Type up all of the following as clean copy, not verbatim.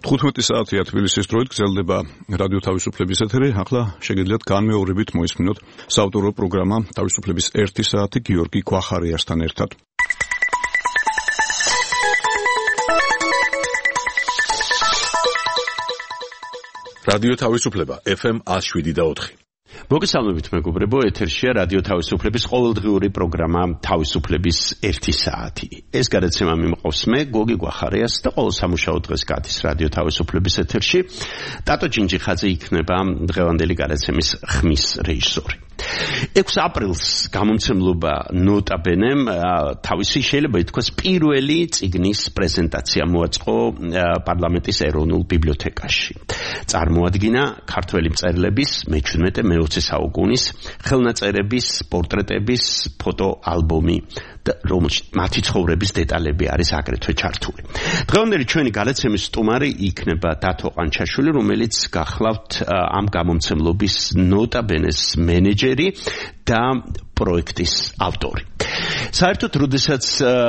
15 საათია თბილისის დროით გრძელდება რადიო თავისუფლების ეთერი. ახლა შეგიძლიათ განმეორებით მოისმინოთ საავტორო პროგრამა თავისუფლების 1 საათი გიორგი გვახარიასთან ერთად. რადიო თავისუფლება FM 107.4. მოგესალმებით მეგობრებო, ეთერშია რადიო თავისუფლების ყოველდღიური პროგრამა თავისუფლების 1 საათი. ეს გადაცემა მიმყავს მე, გოგი გვახარიას და ყოველ სამუშაო დღეს გადის რადიო თავისუფლების ეთერში. ტატო ჭინჭიხაძე იქნება დღევანდელი გადაცემის ხმის რეჟისორი. 6 აპრილს გამომცემლობა ნოტა ბენემ თავისი შეიძლება ითქვას პირველი წიგნის პრეზენტაცია მოაწყო პარლამენტის ეროვნულ ბიბლიოთეკაში. წარმოადგინა ქართველი მწერლების მე-17-მე-20 საუკუნის ხელნაწერების, პორტრეტების ფოტოალბომი და რომელშიც მათი ცხოვრების დეტალები არის აგრეთვე ჩართული. დღევანდელი ჩვენი გადაცემის სტუმარი იქნება დათო ყანჩაშვილი, რომელიც გახლავთ ამ გამომცემლობის ნოტა ბენეს მენეჯერი და პროექტის ავტორი. საერთოდ, როდესაც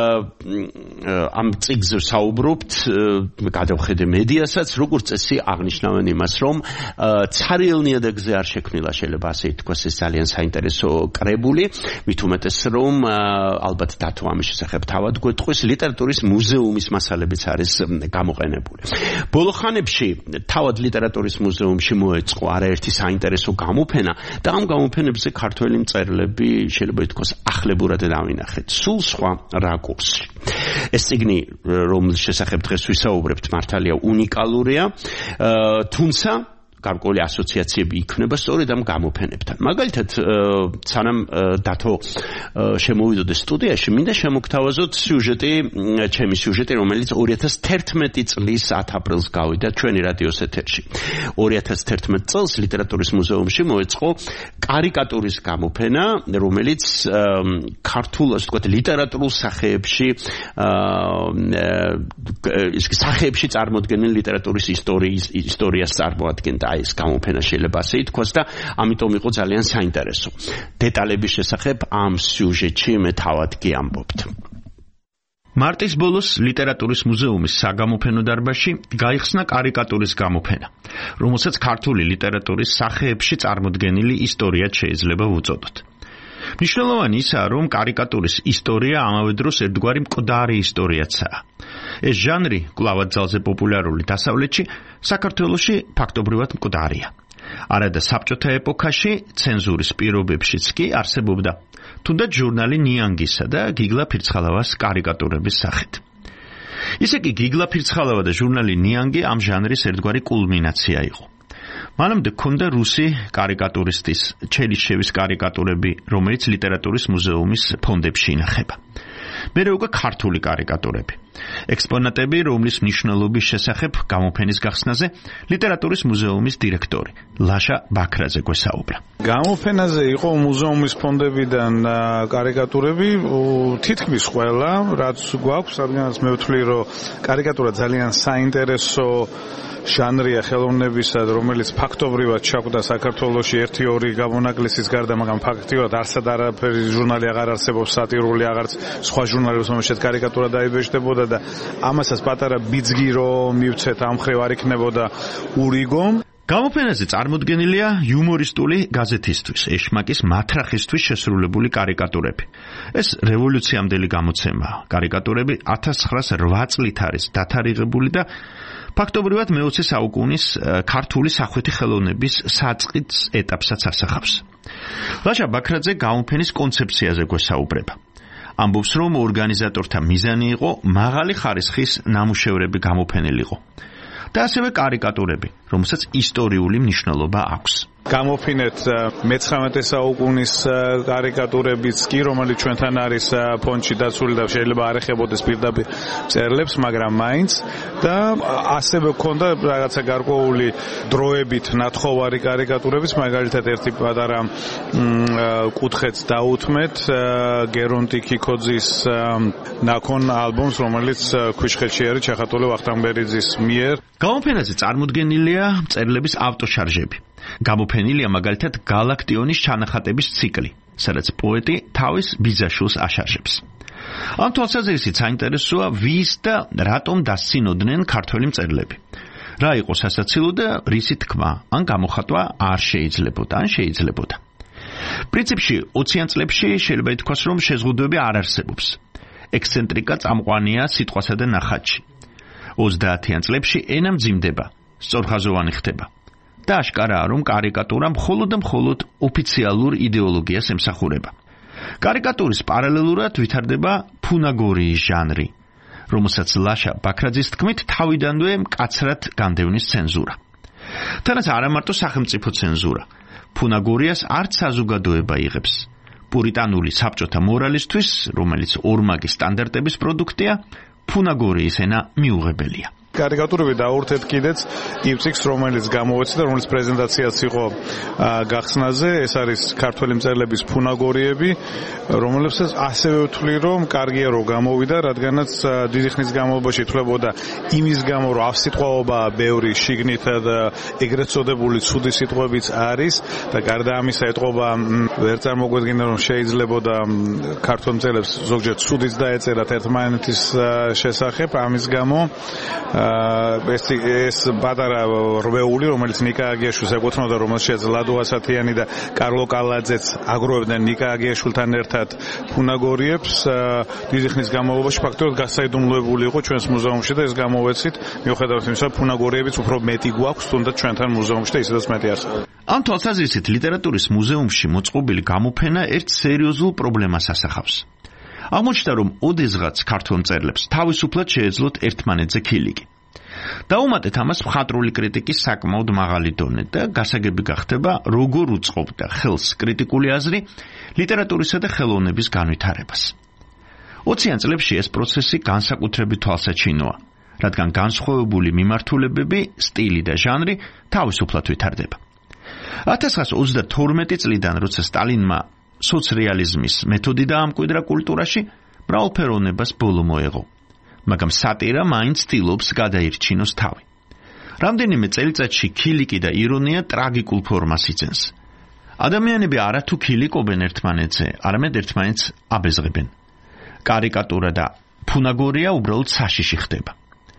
ამ წიგნზე საუბრობთ, გადავხედე მედიასაც, როგორც წესი აღნიშნავენ იმას, რომ ცარიელ ნიადაგზე არ შექმნილა, შეიძლება ასე ითქვას, ეს ძალიან საინტერესო კრებული, მით უმეტეს, რომ ალბათ დათო ამის შესახებ თავად გვეტყვის, ლიტერატურის მუზეუმის მასალებიც არის გამოყენებული. ბოლო ხანებში თავად ლიტერატურის მუზეუმში მოეწყო არაერთი საინტერესო გამოფენა და ამ გამოფენებზე ქართველი მწერლები შეიძლება ითქვას ახლებურად დავინახეთ სულ სხვა რაკურსი. ეს წიგნი, რომლის შესახებ დღეს ვისაუბრებთ, მართალია უნიკალურია, თუმცა გარკვეული ასოციაციები იქნება სწორედ ამ გამოფენებთან. მაგალითად, სანამ დათო შემოვიდოდე სტუდიაში, მინდა შემოგთავაზოთ ჩემი სიუჟეტი, რომელიც 2011 წლის 10 აპრილს გავიდა ჩვენი რადიოს ეთერში. 2011 წელს ლიტერატურის მუზეუმში მოეწყო კარიკატურის გამოფენა, რომელიც ქართულ, ასე ვთქვათ, ლიტერატურულ სახეებში წარმოდგენილ ლიტერატურის ისტორიას წარმოადგენდა. ეს გამოფენა შეიძლება ასე ითქვას და ამიტომ იყო ძალიან საინტერესო. დეტალების შესახებ ამ სიუჟეტში მე თავად გიამბობთ. მარტის ბოლოს ლიტერატურის მუზეუმის საგამოფენო დარბაზში გაიხსნა კარიკატურის გამოფენა, რომელსაც ქართული ლიტერატურის სახეებში წარმოდგენილი ისტორიად შეიძლება ვუწოდოთ. მნიშვნელოვანი ისაა, რომ კარიკატურის ისტორია ამავე დროს ერთგვარი მკვდარი ისტორიაცაა. ეს ჟანრი კვლავად ძალზე პოპულარული დასავლეთში, საქართველოში ფაქტობრივად მკვდარია. არადა საბჭოთა ეპოქაში ცენზურის პირობებშიც კი არსებობდა თუნდაც ჟურნალი ნიანგისა და გიგლა ფირცხალავას კარიკატურების სახით. ისე კი გიგლა ფირცხალავა და ჟურნალი ნიანგი ამ ჟანრის ერთგვარი კულმინაცია იყო. მანამდე ჰქონდა რუსი კარიკატურისტის ჩელიჩევის კარიკატურები, რომელიც ლიტერატურის მუზეუმის ფონდებში ინახება. მერე უკვე ქართული კარიკატურები. ექსპონატები, რომლის მნიშვნელობის შესახებ გამოფენის გახსნაზე ლიტერატურის მუზეუმის დირექტორი ლაშა ბაქრაძე გვესაუბრა. გამოფენაზე იყო მუზეუმის ფონდებიდან კარიკატურები, თითქმის ყველა, რაც გვაქვს, რადგანაც მე ვთვლი, რომ კარიკატურა ძალიან საინტერესო ჟანრია ხელოვნებისა, რომელიც ფაქტობრივად ჩაკვდა საქართველოში 1-2 გამონაკლისის გარდა, მაგრამ ფაქტობრივად არსად არაფერი ჟურნალი აღარ არსებობს, სატირული აღარც სხვა ჟურნალებს, რომელშიც კარიკატურა დაიბეჭდებოდა და ამასაც პატარა ბიძგი რომ მივცეთ ამ ხრივ არ იქნებოდა ურიგო. გამოფენაზე წარმოდგენილია იუმორისტული გაზეთისთვის, ეშმაკის მათრახისთვის შესრულებული კარიკატურები. ეს რევოლუციამდელი გამოცემაა. კარიკატურები 1908 წლით არის დათარიღებული და ფაქტობრივად მე-20 საუკუნის ქართული სახვითი ხელოვნების საწყის ეტაპსაც ასახავს. ლაშა ბაქრაძე გამოფენის კონცეფციაზე გვესაუბრება. ამბობს, რომ ორგანიზატორთა მიზანი იყო მაღალი ხარისხის ნამუშევრები გამოფენილიყო და ასევე კარიკატურები, რომელსაც ისტორიული მნიშვნელობა აქვს. გამოფინეთ მე-19 საუკუნის კარიკატურებიც კი, რომელიც ჩვენთან არის ფონდში დაცული და შეიძლება არ ეხებოდეს პირდაპირ მწერლებს, მაგრამ მაინც და ასევე გქონდა რაღაცა გარკვეული დროებით ნათხოვარი კარიკატურებიც, მაგალითად ერთი პატარა კუთხეც დაუთმეთ გერონტი კიკოძის ნაკონ ალბომს, რომელიც ქვიშხეთში არის ჩახატული ვახტანგბერიძის მიერ. გამოფენაზე წარმოდგენილია მწერლების ავტოშარჟები. გამოფენილია მაგალითად გალაქტიონის ჩანახატების ციკლი, სადაც პოეტი თავის ბიძაშვილს აშარჟებს. ამ თვალსაზრისით საინტერესოა ვის და რატომ დასცინოდნენ ქართველი მწერლები. რა იყო სასაცილო და რისი თქმა ან გამოხატვა არ შეიძლებოდა ან შეიძლებოდა. პრინციპში 20-იან წლებში შეიძლება ითქვას, რომ შეზღუდვები არ არსებობს. ექსცენტრიკა წამყვანია სიტყვასა და ნახატში. 30-იან წლებში ენა მძიმდება, სწორხაზოვანი ხდება. და აშკარაა, რომ კარიკატურა მხოლოდ და მხოლოდ ოფიციალურ იდეოლოგიას ემსახურება. კარიკატურის პარალელურად ვითარდება ფუნაგორიის ჟანრი, რომელსაც ლაშა ბაქრაძის თქმით თავიდანვე მკაცრად განდევნის ცენზურა. თანაც არა მარტო სახელმწიფო ცენზურა, ფუნაგორიას არც საზოგადოება იღებს. პურიტანული საბჭოთა მორალისთვის, რომელიც ორმაგი სტანდარტების პროდუქტია, ფუნაგორიის ენა მიუღებელია. კარიკატურები დაურთეთ კიდეც იმ წიგნს, რომელიც გამოვეცი და რომელიც პრეზენტაციაც იყო გახსნაზე, ეს არის ქართველი მწერლების ფუნაგორიები, რომელსაც ასევე ვთვლი, რომ კარგია რომ გამოვიდა, რადგანაც დიდი ხნის განმავლობაში ითვლებოდა იმის გამო, რომ ავსიტყვაობაა ბევრი შიგნითა და ეგრეთ წოდებული ცუდი სიტყვებიც არის და გარდა ამისა ეთყობა ვერ წარმოგვედგინა, რომ შეიძლებოდა ქართველ მწერლებს ზოგჯერ ცუდიც დაეწერათ ერთმანეთის შესახებ, ამის გამო ეს პატარა რვეული, რომელიც ნიკა აგიაშვილს ეკუთვნოდა, რომელშიც ლადო ასათიანი და კარლო კალაძეც აგროვებდნენ ნიკა აგიაშვილთან ერთად ფუნაგორიებს, დიდი ხნის განმავლობაში ფაქტობრივად გასაიდუმლოებული იყო ჩვენს მუზეუმში და ეს გამოვეცით, მიუხედავად იმისა, ფუნაგორიებიც უფრო მეტი გვაქვს, თუნდაც ჩვენთან მუზეუმში და ისედაც მეტი არსებობს. ამ თვალსაზრისით ლიტერატურის მუზეუმში მოწყობილი გამოფენა ერთ სერიოზულ პრობლემას ასახავს. აღმოჩნდა, რომ ოდესღაც ქართველ მწერლებს თავისუფლად შეეძლოთ ერთმანეთზე ქილიკი. დაუმატეთ ამას მხატვრული კრიტიკის საკმაოდ მაღალი დონე და გასაგები გახდება, როგორ უწყობდა ხელს კრიტიკული აზრი ლიტერატურისა და ხელოვნების განვითარებას. 20-იან წლებში ეს პროცესი განსაკუთრებით თვალსაჩინოა, რადგან განსხვავებული მიმართულებები, სტილი და ჟანრი თავისუფლად ვითარდება. 1932 წლიდან, როცა სტალინმა სოციალიზმის მეთოდი დაამკვიდრა კულტურაში, მრავალფეროვნებას ბოლო მოეღო. მაგრამ სატირა მაინც ცდილობს გადაირჩინოს თავი. რამდენიმე წელიწადში ქილიკი და ირონია ტრაგიკულ ფორმას იძენს. ადამიანები არათუ ქილიკობენ ერთმანეთზე, არამედ ერთმანეთს აბეზღებენ. კარიკატურა და ფუნაგორია უბრალოდ საშიში ხდება.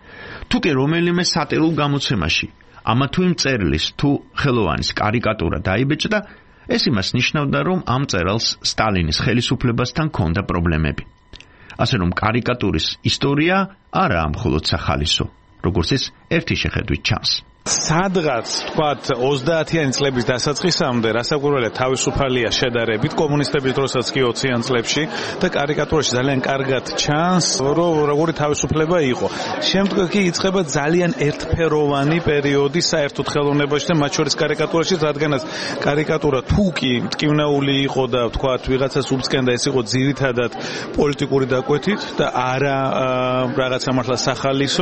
თუ კი რომელიმე სატირულ გამოცემაში ამა თუ იმ მწერლის თუ ხელოვანის კარიკატურა დაიბეჭდა, ეს იმას ნიშნავდა, რომ ამ მწერალს სტალინის ხელისუფლებასთან ჰქონდა პრობლემები. ასე რომ კარიკატურის ისტორია არაა მხოლოდ სახალისო, როგორც ეს ერთი შეხედვით ჩანს. სადღაც თქვათ 30-იანი წლების დასაწყისამდე რასაკვირველია თავისუფალია შედარებით კომუნისტების დროსაც კი 20-იან წლებში და კარიკატურაში ძალიან კარგად ჩანს, რომ როგორი თავისუფლება იყო. შემდგომ კი იწყება ძალიან ერთფეროვანი პერიოდი საერთოდ ხელოვნებაში და მათ შორის კარიკატურაში, რადგანაც კარიკატურა თუ კი მტკივნეული იყო და თქვათ ვიღაცას უბსკენდა, ეს იყო ძირითადად პოლიტიკური დაკვეთით და არა რაღაცა მართლა სახალისო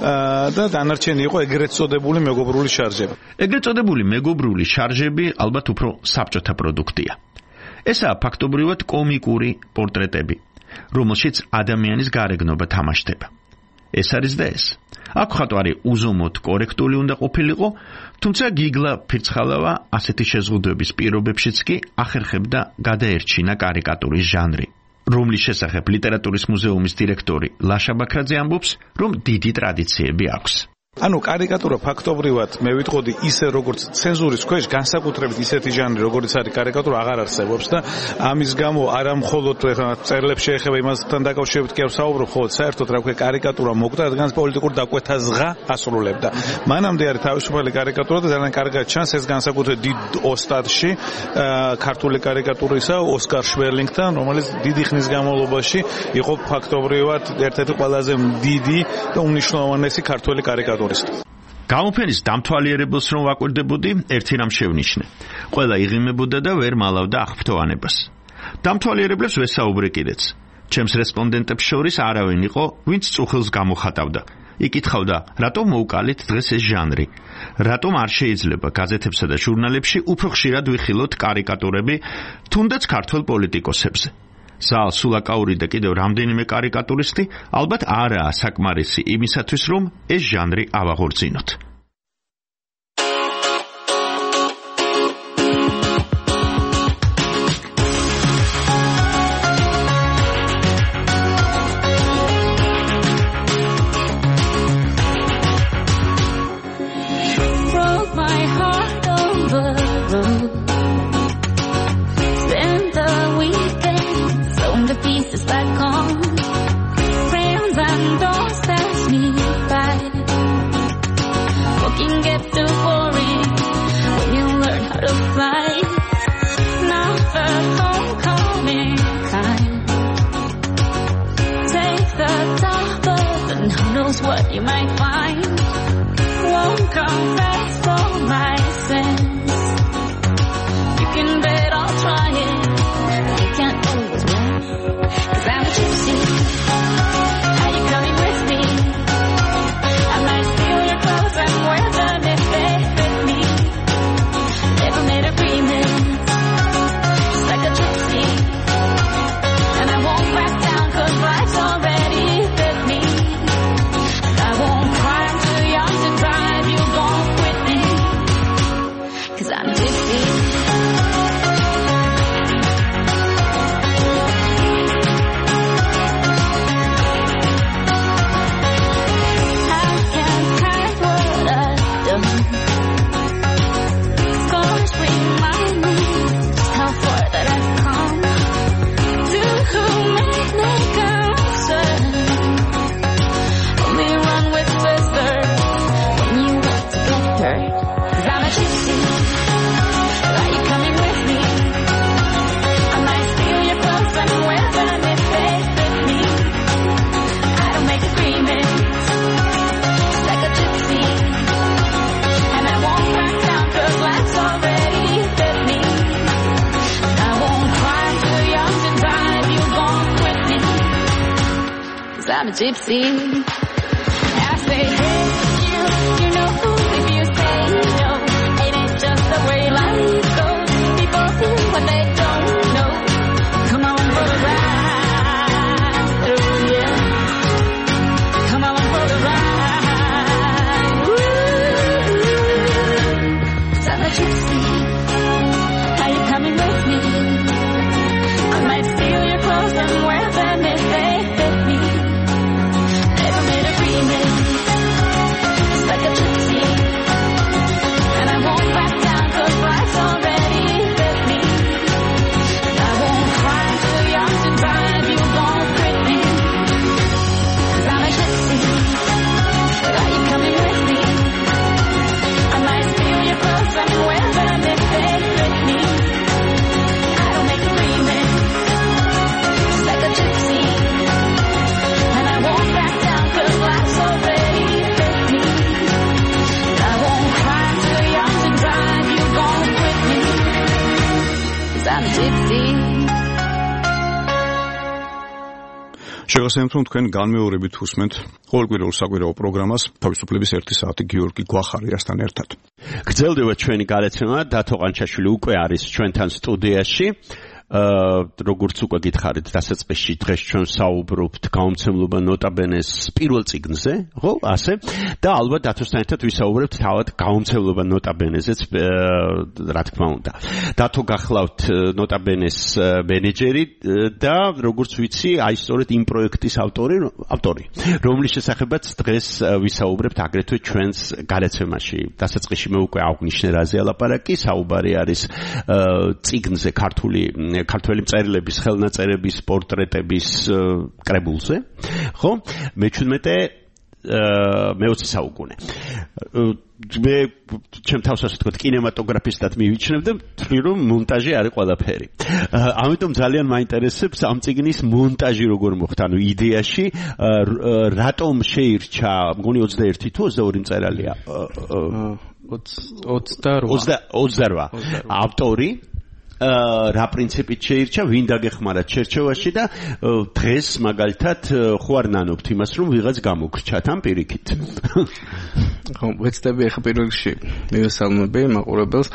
და დანარჩენი იყო ეგრეთ წოდებული მეგობრული შარჟები. ეგრეთ წოდებული მეგობრული შარჟები ალბათ უფრო საბჭოთა პროდუქტია. ესაა ფაქტობრივად კომიკური პორტრეტები, რომელშიც ადამიანის გარეგნობა თამაშდება. ეს არის და ეს. აქ ხატვარი უზომოდ კორექტული უნდა ყოფილიყო, თუმცა გიგლა ფირცხალავა ასეთი შეზღუდვების პირობებშიც კი ახერხებდა გადაერჩინა კარიკატურის ჟანრი, რომლის შესახებ ლიტერატურის მუზეუმის დირექტორი ლაშა ბაქრაძე ამბობს, რომ დიდი ტრადიციები აქვს. ანუ კარიკატურა ფაქტობრივად მე ვიტყოდი ისე როგორც ცენზურის ქვეშ განსაკუთრებით ისეთი ჟანრი როგორც არის კარიკატურა აღარ არსებობს და ამის გამო არა მხოლოდ წერლებს შეეხება იმასთან დაკავშირებით კი არ ვსაუბრობ, ხოლო საერთოდ რა ვქო კარიკატურა მოკვდა, რადგან პოლიტიკურ დაკვეთაზღა ასრულებდა. მანამდე არის თავისუფალი კარიკატურა და ძალიან კარგად ჩანს ეს განსაკუთრებით დიდ ოსტატში ქართული კარიკატურისა ოსკარ შვერლინგთან, რომელიც დიდი ხნის განმავლობაში იყო ფაქტობრივად ერთ-ერთი ყველაზე დიდი და უმნიშვნელოვანესი ქართული კარიკატურა. გამოფენის დამთვალიერებელს რომ ვაკვირდებოდი, ერთი რამ შევნიშნე. ყველა იღიმებოდა და ვერ მალავდა აღფრთოვანებას. დამთვალიერებლებს ვესაუბრე კიდეც. ჩემს რესპონდენტებს შორის არავინ იყო, ვინც წუხილს გამოხატავდა. იკითხავდა, რატომ მოუკალეთ დღეს ეს ჟანრი? რატომ არ შეიძლება გაზეთებსა და ჟურნალებში უფრო ხშირად ვიხილოთ კარიკატურები, თუნდაც ქართველ პოლიტიკოსებზე? ზალ სულაკაური და კიდევ რამდენიმე კარიკატურისტი ალბათ არაა საკმარისი იმისათვის, რომ ეს ჟანრი ავაღორძინოთ. sense. You can bet I'll try it. You can't always win. 'Cause I'm a gypsy. Are you coming with me? I might steal your clothes and wear them if they fit me. Never made agreements. Just like a gypsy. And I won't back down 'cause life's already fit me. And I won't cry, I'm too young to drive, you won't quit me. 'Cause I'm a gypsy. I can't hide what I've done. Scars remind me just how far that I've come. To make no concern. Only run with whispers when you want to get hurt. 'Cause I'm a gypsy. Are you coming with me? I might steal your clothes and wear them if they fit me. I don't make agreements. Just like a gypsy. And I won't back down 'cause life's already fit me. I won't cry, I'm too young to drive, you won't quit me. 'Cause I'm a gypsy. I say, hey, you know who if you say no. It ain't just the way life goes. People do what they don't know. Come on for the ride, oh yeah. Come on for the ride, woo. 'Cause I'm a gypsy. Are you coming with me? I might steal your clothes and wear them if they fit me. Never made agreements. Just like a gypsy. And I won't back down 'cause life's already fit me. And I won't cry, I'm too young to drive, you won't quit me. 'Cause I'm a gypsy. But are you coming with me? I might steal your clothes and wear them if they fit me. I don't make agreements. Just like a gypsy. And I won't back down 'cause life's already fit me. And I won't cry, I'm too young to drive, you won't quit me. 'Cause I'm a gypsy. შეგახსენებთ, რომ თქვენ განმეორებით უსმენთ ყოველკვირეულ საკვირაო პროგრამას თავისუფლების 1 საათი გიორგი გვახარიასთან ერთად. გრძელდება ჩვენი გადაცემა, დათო ყანჩაშვილი უკვე არის ჩვენთან სტუდიაში. როგორც უკვე გითხარით, დასაწყისში დღეს ჩვენ საუბრობთ გაუმცემლობა ნოტაბენეს პირველ წიგნზე, ხო, ასე? და ალბათ დათოსთან ერთად ვისაუბრებთ თავად გაუმცემლობა ნოტაბენეზეც, რა თქმა უნდა. დათო გახლავთ ნოტაბენეს მენეჯერი და როგორც ვიცი, აი სწორედ იმ პროექტის ავტორი, რომლის შესახებაც დღეს ვისაუბრებთ აგრეთვე ჩვენს გადაცემაში. დასაწყისში მე უკვე აღვნიშნე რაზე ალაპარაკი, საუბარი არის წიგნზე ქართველი მწერლების ხელნაწერების პორტრეტების კრებულზე, ხო? მე-20 საუკუნე. მე ჩემ თავს ასე ვთქვათ, კინემატოგრაფისტად მივიჩნევ და ვთვლი, რომ მონტაჟი არის ყველაფერი. ამიტომ ძალიან მაინტერესებს ამ წიგნის მონტაჟი როგორ მოხდა, ანუ იდეაში რატომ შეირჩა, მგონი 21 თუ 22 მწერალია? 28 ავტორი. რა პრინციპით შეირჩა, ვინ დაგეხმარათ შერჩევაში და დღეს მაგალითად ხო არ ნანობთ იმას, რომ ვიღაც გამოგრჩათ ამ პირიქით. ხო, ვეცდები ახლა პირველ რიგში მივესალმები მაყურებელს.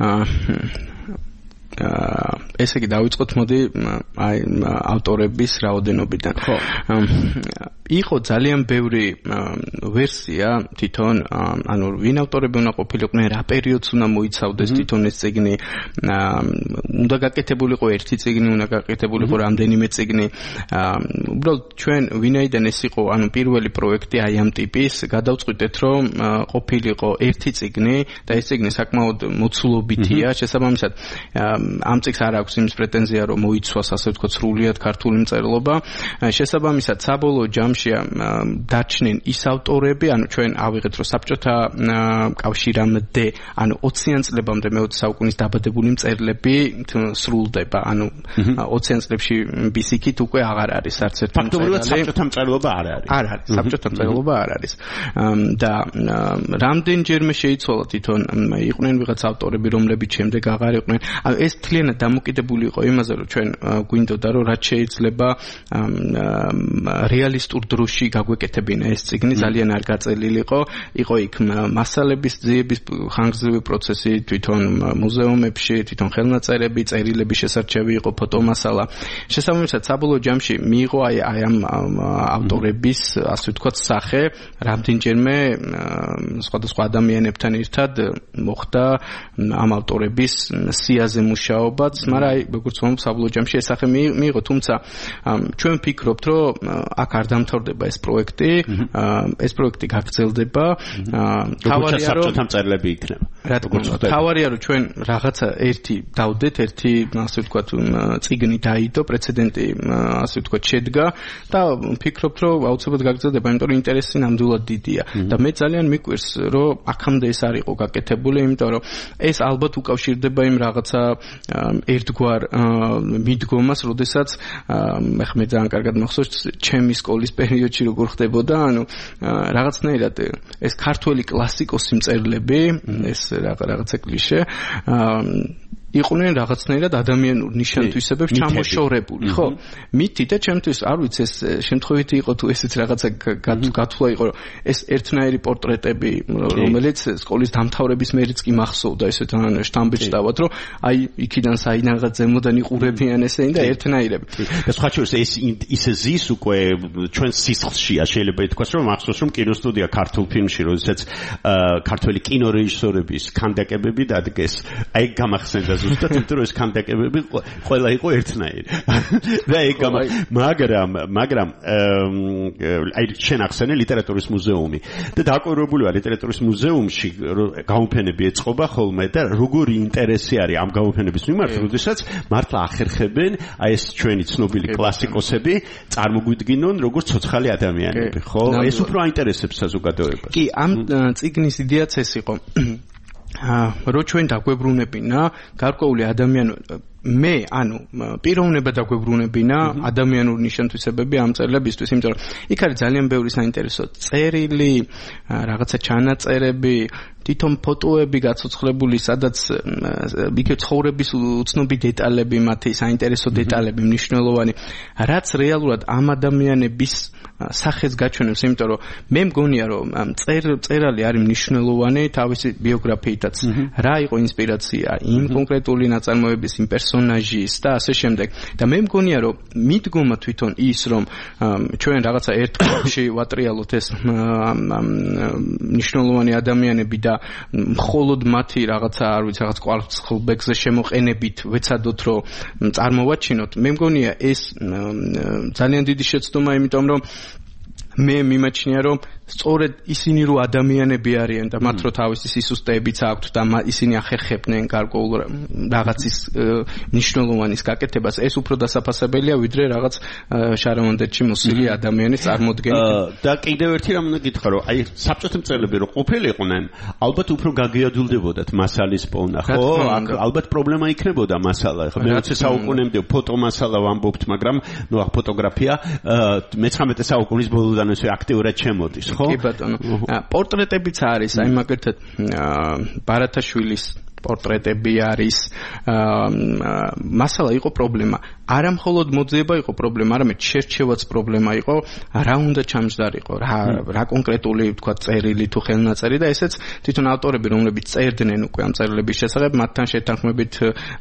ესე იგი დავიწყოთ მოდი აი ავტორების რაოდენობიდან. ხო. იყო ძალიან ბევრი ვერსია თვითონ, ანუ ვინ ავტორები უნდა ყოფილიყვნენ, რა პერიოდს უნდა მოიცავდეს თვითონ ეს წიგნი, უნდა გაკეთებულიყო ერთი წიგნი, უნდა გაკეთებულიყო რამდენიმე წიგნი. უბრალოდ ჩვენ ვინაიდან ეს იყო, ანუ პირველი პროექტი აი ამ ტიპის, გადავწყვიტეთ რომ ყოფილიყო ერთი წიგნი და ეს წიგნი საკმაოდ მოცულობითია, შესაბამისად ამ წიგნს არ აქვს იმის პრეტენზია რომ მოიცვას ასე ვთქვათ სრულიად ქართული მწერლობა. შესაბამისად საბოლოო ჯამში ჯამშია დაჩნენ ის ავტორები, ანუ ჩვენ ავიღეთ რომ საბჭოთა კავშირამდე, ანუ 20-იან წლებამდე მე-20 საუკუნის დაბადებული მწერლები სრულდება, ანუ 20-იან წლებში ბისიკით უკვე აღარ არის არც ერთი მწერალი. ფაქტობრივად საბჭოთა მწერლობა არ არის. არ არის, საბჭოთა მწერლობა არ არის. და რამდენჯერმე შეიცვალა თვითონ იყვნენ ვიღაც ავტორები, რომლებიც შემდეგ აღარ იყვნენ. ანუ ეს თლიანად დამოკიდებული იყო იმაზე, რომ ჩვენ გვინდოდა რომ რაც შეიძლება რეალისტურ დროში გაგვეკეთებინა ეს წიგნი, ძალიან არ გაწელილი იყო იქ მასალების ძიების ხანგრძლივი პროცესი თვითონ მუზეუმებში, თვითონ ხელნაწერები, წერილები შესარჩევი იყო, ფოტომასალა. შესაბამისად, საბოლოო ჯამში მიიღო აი ამ ავტორების, ასე ვთქვათ, სახე, რამდენჯერმე სხვადასხვა ადამიანებთან ერთად მოხდა ამ ავტორების სიაზე მუშაობაც, მაგრამ აი როგორც ვამბობ, საბოლოო ჯამში ეს სახე მიიღო, თუმცა ჩვენ ვფიქრობთ, რომ აქ არ დამთავრდება ეს პროექტი, ეს პროექტი გაგრძელდება. თავარია რომ სამწერლები იქნება. თავარია რომ ჩვენ რაღაცა ერთი დავდეთ, ერთი ასე ვთქვათ წიგნი დაიდო, პრეცედენტი ასე ვთქვათ შედგა და ვფიქრობთ, რომ აუცილებლად გაგრძელდება, იმიტომ რომ ინტერესი ნამდვილად დიდია. და მე ძალიან მიკვირს, რომ აქამდე ეს არ იყო გაკეთებული, იმიტომ რომ ეს ალბათ უკავშირდება იმ რაღაცა ერთგვარ მიდგომას, როდესაც მე ძალიან კარგად მახსოვს ჩემი სკოლის პერიოდში როგორ ხდებოდა, ანუ რაღაცნაირად ეს ქართველი კლასიკოსი მწერლები, ეს რაღაცა კლიშე, იყვნენ რაღაცნაირად ადამიანურ ნიშანთვისებებს ჩამოშორებული, ხო? მითი და ჩემთვის არ ვიცი ეს შემთხვევითი იყო თუ ესეც რაღაცა გათვლა იყო, რომ ეს ერთნაირი პორტრეტები, რომელიც სკოლის დამთავრების მერეც კი მახსოვდა, ესე თან შტამბით დავად, რომ აი იქიდან საიდანღაც ზემოდან იყურებიან ესენი და ერთნაირები. ეს სხვა შორის ეს ისე ზის უკვე ჩვენ სისხლშია, შეიძლება ითქვას, რომ მახსოვს რომ კინოსტუდია ქართულ ფილმში, როდესაც ქართველი კინორეჟისორების ქანდაკებები დადგეს, აი გამახსენდა ზუსტად იმიტომ რომ ეს ქანდაკებები ყველა იყო ერთნაირი. და ეგ მაგრამ აი შენ ახსენე ლიტერატურის მუზეუმი და დაკვირვებულია ლიტერატურის მუზეუმში გამოფენები ეწყობა ხოლმე და როგორი ინტერესი არის ამ გამოფენების მიმართ, როდესაც მართლა ახერხებენ აი ეს ჩვენი ცნობილი კლასიკოსები წარმოგვიდგინონ როგორც ცოცხალი ადამიანები, ხო? ეს უფრო აინტერესებს საზოგადოებას. კი, ამ წიგნის იდეაც ეს იყო. რო ჩვენ დაგვებრუნებინა გარკვეული ადამიანური მე ანუ პიროვნება დაგვებრუნებინა ადამიანური ნიშანთვისებები ამ წერლებისთვის, იმიტომ რომ იქ არის ძალიან ბევრი საინტერესო წერილი, რაღაცა ჩანაწერები, თვითონ ფოტოები გაცოცხლებული, სადაც იქ ცხოვრების უცნობი დეტალები, მათი საინტერესო დეტალები, მნიშვნელოვანი, რაც რეალურად ამ ადამიანების სახეს გაჩვენებს, იმიტომ რომ მე მგონია რომ წერალი არის მნიშვნელოვანი თავისი ბიოგრაფიითაც, რა იყო ინსპირაცია იმ კონკრეტული ნაწარმოების, იმ პერსონაჟის და ასე შემდეგ. და მე მგონია რომ მიდგომა თვითონ ის რომ ჩვენ რაღაცა ერთ კლუბში ვატრიალოთ ეს მნიშვნელოვანი ადამიანები და მხოლოდ მათი რაღაცა არ ვიცი რაღაც კვარცხლბეკზე შემოყენებით ვეცადოთ რომ წარმოვაჩინოთ. მე მგონია ეს ძალიან დიდი შეცდომა, იმიტომ რომ მე მიმაჩნია რომ სწორედ ისინი რო ადამიანები არიან და მათ რო თავისი სისუსტეებიც აქვთ და ისინი ახერხებდნენ გარკვეულ რაღაცის მნიშვნელოვანის გაკეთებას, ეს უფრო დასაფასებელია ვიდრე რაღაც შარამონდეთში მოსილი ადამიანის წარმოდგენით. და კიდევ ერთი რამ უნდა გითხრა, რომ აი საბჭოთა მწერლები რო ყოფილიყვნენ, ალბათ უფრო გაგიადვილდებოდათ მასალის პოვნა, ხო? ალბათ პრობლემა იქნებოდა მასალა. ხო, მე-20 საუკუნემდე ფოტომასალა ვამბობთ, მაგრამ ნუ ახ ფოტოგრაფია 19 საუკუნის ბოლოდან ესე აქტიურად შემოდის. კი ბატონო. პორტრეტებიც არის, აი მაგალითად ბარათაშვილის პორტრეტები არის. მასალა იყო პრობლემა. არა მხოლოდ მოძიება იყო პრობლემა, არამედ შერჩევაც პრობლემა იყო, რა უნდა ჩამჯდარიყო, რა კონკრეტული თქვა წერილი თუ ხელნაწერი და ესეც თვითონ ავტორები, რომლებიც წერდნენ უკვე ამ წერილების შესახებ, მათთან შეთანხმებით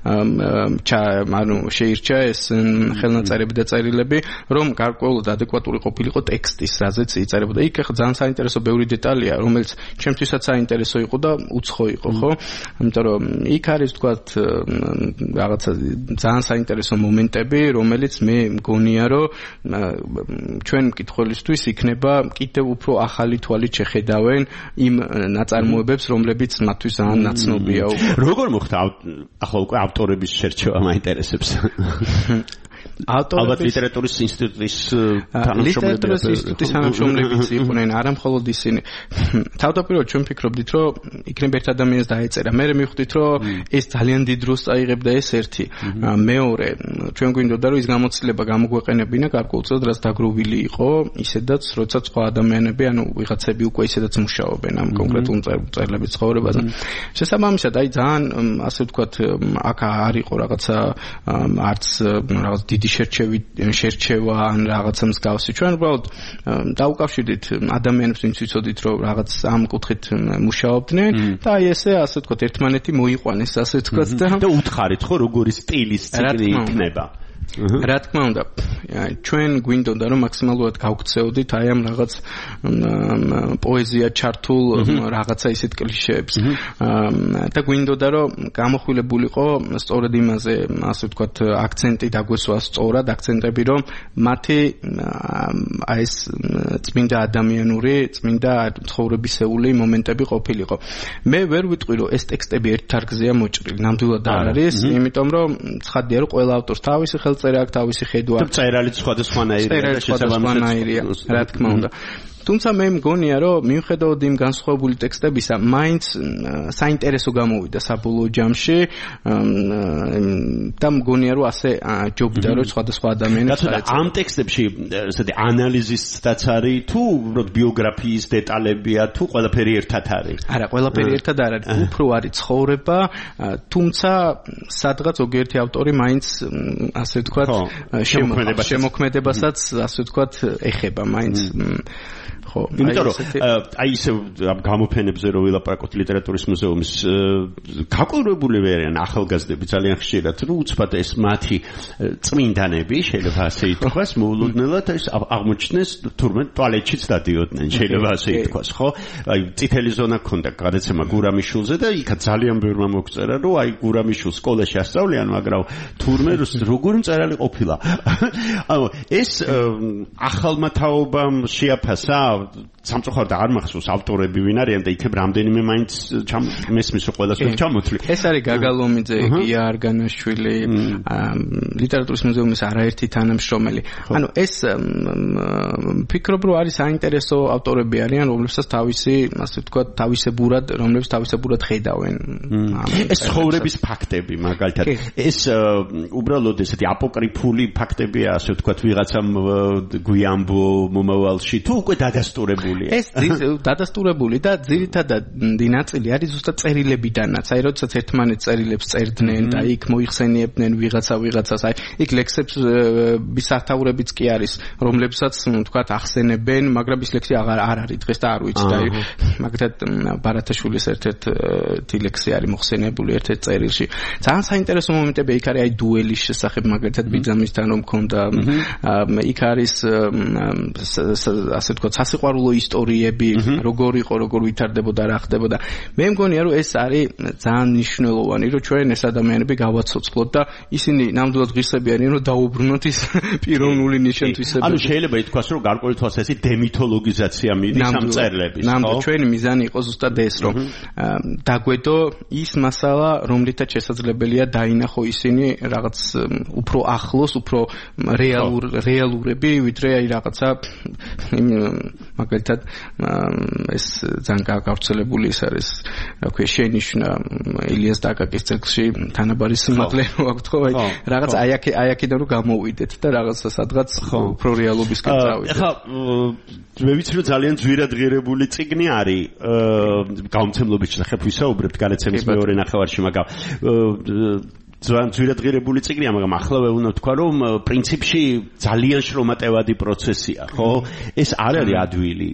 ანუ შეირჩა ეს ხელნაწერები და წერილები, რომ გარკვეულად ადეკვატური ყოფილიყო ტექსტის, რაზეც იწერებოდა. იქ ახლა ძალიან საინტერესო ბევრი დეტალია, რომელიც ჩემთვისაც საინტერესო იყო და უცხო იყო, ხო? იმიტომ რომ იქ არის თქვა რაღაცა ძალიან საინტერესო მომენტები, რომელიც მე მგონია, რომ ჩვენ მკითხველისთვის იქნება კიდევ უფრო ახალი თვალით შეხედავენ იმ ნაწარმოებებს, რომლებიც მათთვის ძალიან ნაცნობია. როგორ მოხდა ახლა უკვე ავტორების შერჩევა მაინტერესებს? ალბათ ლიტერატურის ინსტიტუტის თანამშრომლებიც იყვნენ, არა მხოლოდ ისინი. თავდაპირველად ჩვენ ფიქრობდით, რომ იქნებ ერთ ადამიანს დაეწერა. მე მივხვდით, რომ ეს ძალიან დიდ დროს წაიღებდა ეს ერთი. მეორე, ჩვენ გვინდოდა, რომ ის გამოცდილება გამოგვეყენებინა გარკვეულწილად, რაც დაგროვილი იყო, ისედაც, როდესაც სხვა ადამიანები, ანუ ვიღაცები უკვე ისედაც მუშაობენ ამ კონკრეტულ მწერლების ცხოვრებაზე. შესაბამისად, აი ძალიან ასე ვთქვათ, აქ არ იყო რაღაცა არც რაღაც დიდი შერჩევა ან რაღაცა მსგავსი. ჩვენ უბრალოდ დაუკავშირდით ადამიანებს, ვინც ვიცოდით, რომ რაღაც ამ კუთხით მუშაობდნენ და აი ესე ასე ვთქვათ, ერთმანეთი მოიყვანეს, ასე ვთქვათ და უთხარით ხო როგორი სტილის ციკლი იქნება. რა თქმა უნდა, ჩვენ გვინდოდა რომ მაქსიმალურად გავქცეოდით აი ამ რაღაც პოეზია ჩართულ რაღაცა ისეთ კლიშეებს. და გვინდოდა რომ გამოხვილებულიყო სწორედ იმაზე, ასე ვთქვათ, აქცენტი დაგვესვა სწორად, აქცენტები, რომ მათი აი ეს წმინდა ადამიანური, წმინდა ცხოვრებისეული მომენტები ყოფილიყო. მე ვერ ვიტყვი რომ ეს ტექსტები ერთ თარგზეა მოჭრილი, ნამდვილად არ არის, იმიტომ რომ ცხადია რომ ყველა ავტორს თავისი ხელწერა აქვს, თავისი ხედვა აქვს. წერალიც სხვადასხვანაირია, რა თქმა უნდა. თუმცა მე მგონია რომ მიუხედავად იმ განსხვავებული ტექსტებისა, მაინც საინტერესო გამოვიდა საბოლოო ჯამში და მგონია რომ ასე ჯობდა რომ სხვადასხვა ადამიანებს დაეწერა. ამ ტექსტებში ესეთი ანალიზისიც არის თუ უბრალოდ ბიოგრაფიის დეტალებია თუ ყველაფერი ერთად არის? არა, ყველაფერი ერთად არ არის. უფრო არის ცხოვრება, თუმცა სადღაც ზოგიერთი ავტორი მაინც ასე ვთქვათ შემოქმედებასაც ასე ვთქვათ ეხება მაინც. იმიტომ რომ აი ისე ამ გამოფენებზე რო ვილაპარაკოთ ლიტერატურის მუზეუმის გაკვირვებულები არიან ახალგაზრდები ძალიან ხშირად, რომ უცბად ეს მათი წმინდანები შეიძლება ასე ითქვას, მოულოდნელად ეს აღმოჩნდეს თურმე ტუალეტშიც დადიოდნენ, შეიძლება ასე ითქვას, ხო? აი წითელი ზონა ქონდა გადაცემა გურამიშვილზე და იქა ძალიან ბევრმა მოგწერა, რომ აი გურამიშვილს სკოლაში ასწავლიან, მაგრამ თურმე როგორი მწერალი ყოფილა. ანუ ეს ახალმა თაობამ შეაფასა სამწუხაროდ არ მახსოვს ავტორები ვინ არიან და იქებ რამდენიმე მაინც მესმის რომ ყველას ვერ ჩამოთვლი. ეს არის გაგალომიძე, გია არგანაშვილი, ლიტერატურის მუზეუმის არაერთი თანამშრომელი. ანუ ეს ფიქრობ რომ არის საინტერესო ავტორები არიან, რომლებსაც თავისი, ასე ვთქვათ, რომლებიც თავისებურად ხედავენ. ეს ცხოვრების ფაქტები მაგალითად. ეს უბრალოდ ესეთი აპოკრიფული ფაქტებია, ასე ვთქვათ, ვიღაცამ გვიამბო მომავალში თუ უკვე დადასტურებული. ეს დადასტურებული და ძირითადად ნაწილი არის ზუსტად წერილებიდანაც. აი როდესაც ერთმანეთს წერილებს წერდნენ და იქ მოიხსენიებდნენ ვიღაცას, აი იქ ლექსებს ბისათაურებიც კი არის, რომლებსაც თქვათ ახსენებენ, მაგრამ ის ლექსი არ არის დღეს და არ ვიცი და მაგათად ბარათაშვილის ერთ-ერთი ლექსი არის მოხსენებული ერთ-ერთ წერილში. ძალიან საინტერესო მომენტები იქ არის, აი დუელის შესახებ მაგათად ბიძამისთან რომ მქონდა, იქ არის ასე ვთქვათ სასიყვარულო ისტორიები, როგორ იყო, როგორ ვითარდებოდა, რა ხდებოდა. მე მგონია რომ ეს არის ძალიან მნიშვნელოვანი, რომ ჩვენ ეს ადამიანები გავაცოცხლოთ და ისინი ნამდვილად ღირსები არიან, რომ დაუბრუნოთ ის პიროვნული ნიშნთვისებები. ანუ შეიძლება ითქვას, რომ გარკვეული თვალსაზრისით დემითოლოგიზაცია მიდის ამ წერილების, ხო? ნამდვილად ჩვენი მიზანი იყო ზუსტად ეს, რომ დაგვედო ის მასალა, რომლითაც შესაძლებელია დაინახო ისინი რაღაც უფრო ახლოს, უფრო რეალურები, ვიდრე აი რაღაცა მაგალითად ეს ძალიან გავრცელებული ის არის, რა ქვია, შენიშნა ილიას დაკაკის წერილში თანაბარი სიმაღლე აქვს, ხო? აი რაღაც აი აქედან რომ გამოვიდეთ და რაღაცა სადღაც უფრო რეალობისკენ წავიდეთ. ახლა მე ვიცი რომ ძალიან ძვირადღირებული წიგნი არის გამომცემლობის შესახებ ვისაუბრებთ განაცემის მეორე ნახევარში, მაგრამ ძვირადღირებული წიგნია, მაგრამ ახლა უნდა ვთქვა, რომ პრინციპში ძალიან შრომატევადი პროცესია, ხო? ეს არ არის ადვილი.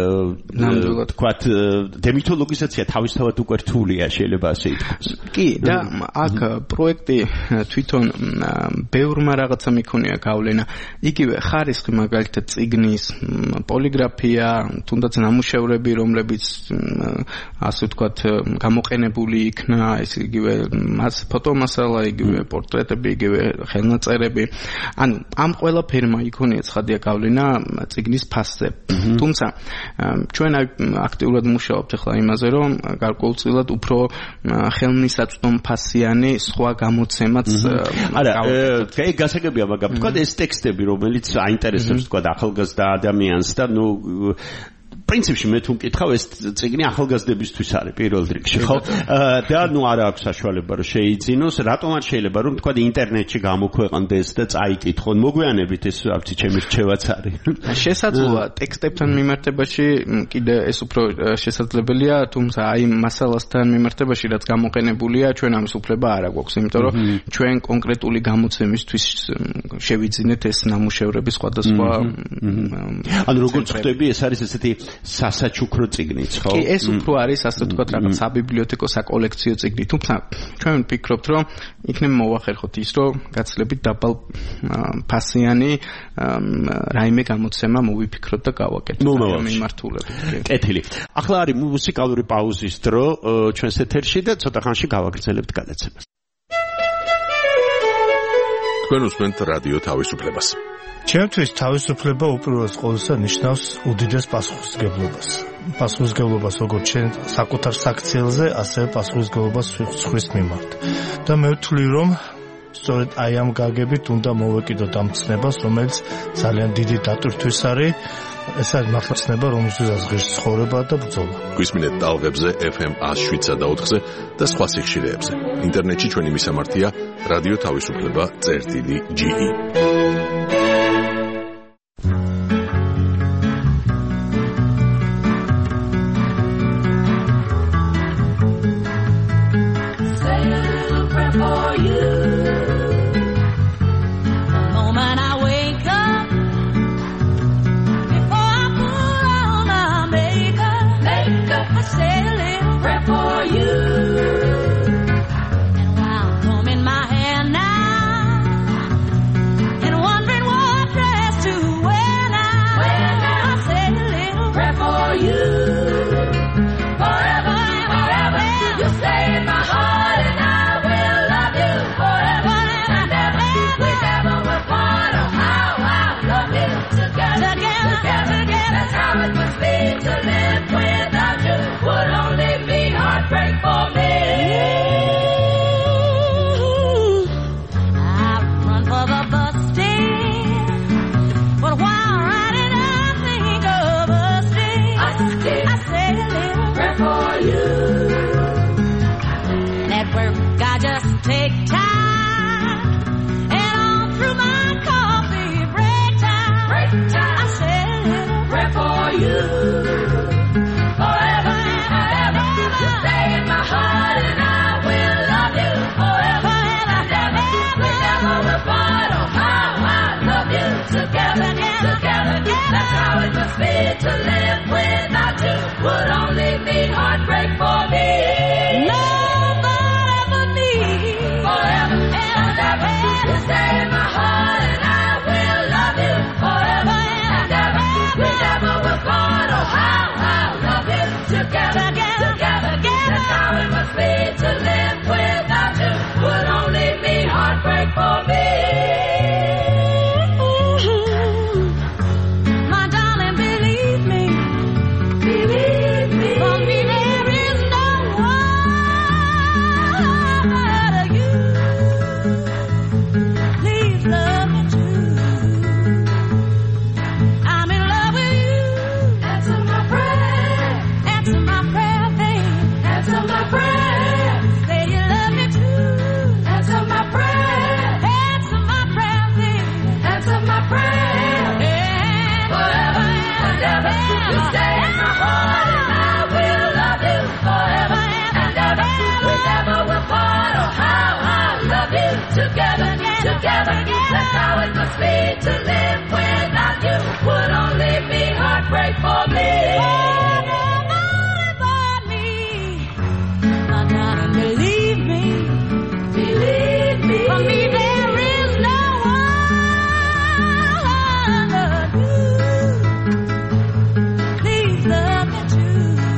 ვთქვათ, დემითოლოგიზაცია თავისთავად უკვე რთულია, შეიძლება ასე ითქვას. კი, და აქ პროექტი თვითონ ბევრმა რაღაცა მიქონია გავლენა. იგივე ხარისხი მაგალითად წიგნის პოლიგრაფია, თუნდაც ნამუშევრები, რომლებიც ასე ვთქვათ, გამოყენებული იქნა, ეს იგივე ფოტომასალა ჩაწერა, იგივე პორტრეტები, იგივე ხელნაწერები. ანუ ამ ყველაფერმა იქონია ცხადია გავლენა წიგნის ფასზე. თუმცა ჩვენ აქტიურად მუშაობთ ახლა იმაზე, რომ გარკვეულწილად უფრო ხელმისაწვდომ ფასიანი სხვა გამოცემაც არა, გასაგებია, მაგრამ თქვა ეს ტექსტები, რომელიც აინტერესებს თქვა ახალგაზრდა ადამიანს და პრინციპში მე თუ მკითხავ ეს წიგნი ახალგაზრდებისთვის არის პირველ რიგში, ხო? და არ აქვს საშუალება რომ შეიძინოს, რატომ არ შეიძლება რომ თქვა ინტერნეტში გამოქვეყნდეს და წაიკითხონ, მოგვიანებით ეს არც ჩემი რჩევაც არის. შესაძლოა ტექსტებთან მიმართებაში კიდე ეს უფრო შესაძლებელია, თუმცა აი მასალასთან მიმართებაში რაც გამოყენებულია, ჩვენ ამის უფლება არ აქვს, იმიტომ რომ ჩვენ კონკრეტული გამოცემისთვის შევიძინეთ ეს ნამუშევრები სხვადასხვა. ანუ როგორც ხვდები, ეს არის ესეთი სასაჩუქრო წიგნიც, ხო? კი, ეს უფრო არის ასე ვთქვათ, რაღაც საბიბლიოთეკო საკოლექციო წიგნი, თუმცა ჩვენ ვფიქრობთ, რომ იქნებ მოვახერხოთ ის, რომ გაცლებით დაბალ ფასიანი რაიმე გამოცემა მოვიფიქროთ და გავაკეთოთ მიმართულებით. კეთილი. ახლა არის მუსიკალური პაუზის დრო ჩვენს ეთერში და ცოტა ხანში გავაგრძელებთ გადაცემას. თქვენ უსმენთ რადიო თავისუფლებას. ჩემთვის თავისუფლება უპირველეს ყოვლისა ნიშნავს უდიდეს პასუხისმგებლობას. Პასუხისმგებლობას როგორც ჩვენ საკუთარ საქციელზე, ასევე პასუხისმგებლობას სხვის მიმართ. და მე ვთვლი, რომ სწორედ აი ამ გაგებით უნდა მოვეკიდოთ ამ ცნებას, რომელიც ძალიან დიდი დატვირთვის არის. ეს არის მართლაცნება, რომელსაც ღირს ცხოვრება და ბრძოლა. გვისმინეთ ტალღებზე FM 107.4-ზე და სხვა სიხშირეებზე. ინტერნეტში ჩვენი მისამართია რადიო თავისუფლება.ge.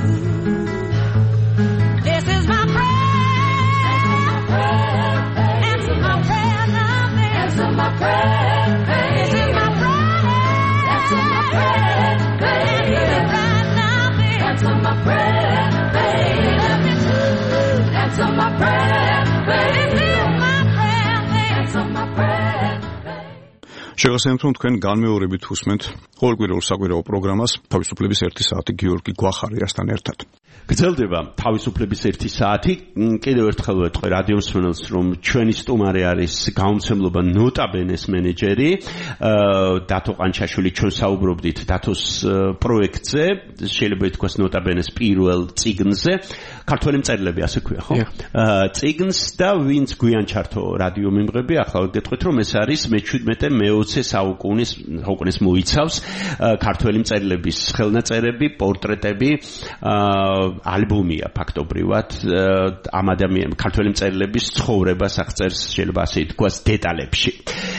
This is my prayer. შეგახსენებთ, რომ თქვენ განმეორებით უსმენთ ყოველკვირეულ საკვირაო პროგრამას თავისუფლების 1 საათი გიორგი გვახარიასთან ერთად. გრძელდება თავისუფლების 1 საათი. კიდევ ერთხელ ვეთქვი რადიო მსმენელს, რომ ჩვენი სტუმარი არის გამომცემლობა ნოტაბენეს მენეჯერი დათო ყანჩაშვილი. ჩვენ საუბრობდით დათოს პროექტზე, შეიძლება ითქვას ნოტაბენეს პირველ წიგნზე. ქართველი მწერლები ასე ქვია, ხო? წიგნს და ვინც გვიან ჩართო რადიო მიმღები, ახლა გეტყვით, რომ ეს არის მე-17-მე-20 საუკუნის მოიცავს ქართველი მწერლების ხელნაწერები, პორტრეტები, ალბომია ფაქტობრივად ამ ადამიანების ქართველი მწერლების ცხოვრებას აღწერს, შეიძლება ასე ითქვას, დეტალებში.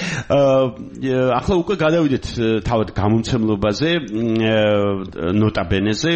ახლა უკვე გადავიდეთ თავად გამომცემლობაზე, ნოტაბენეზე.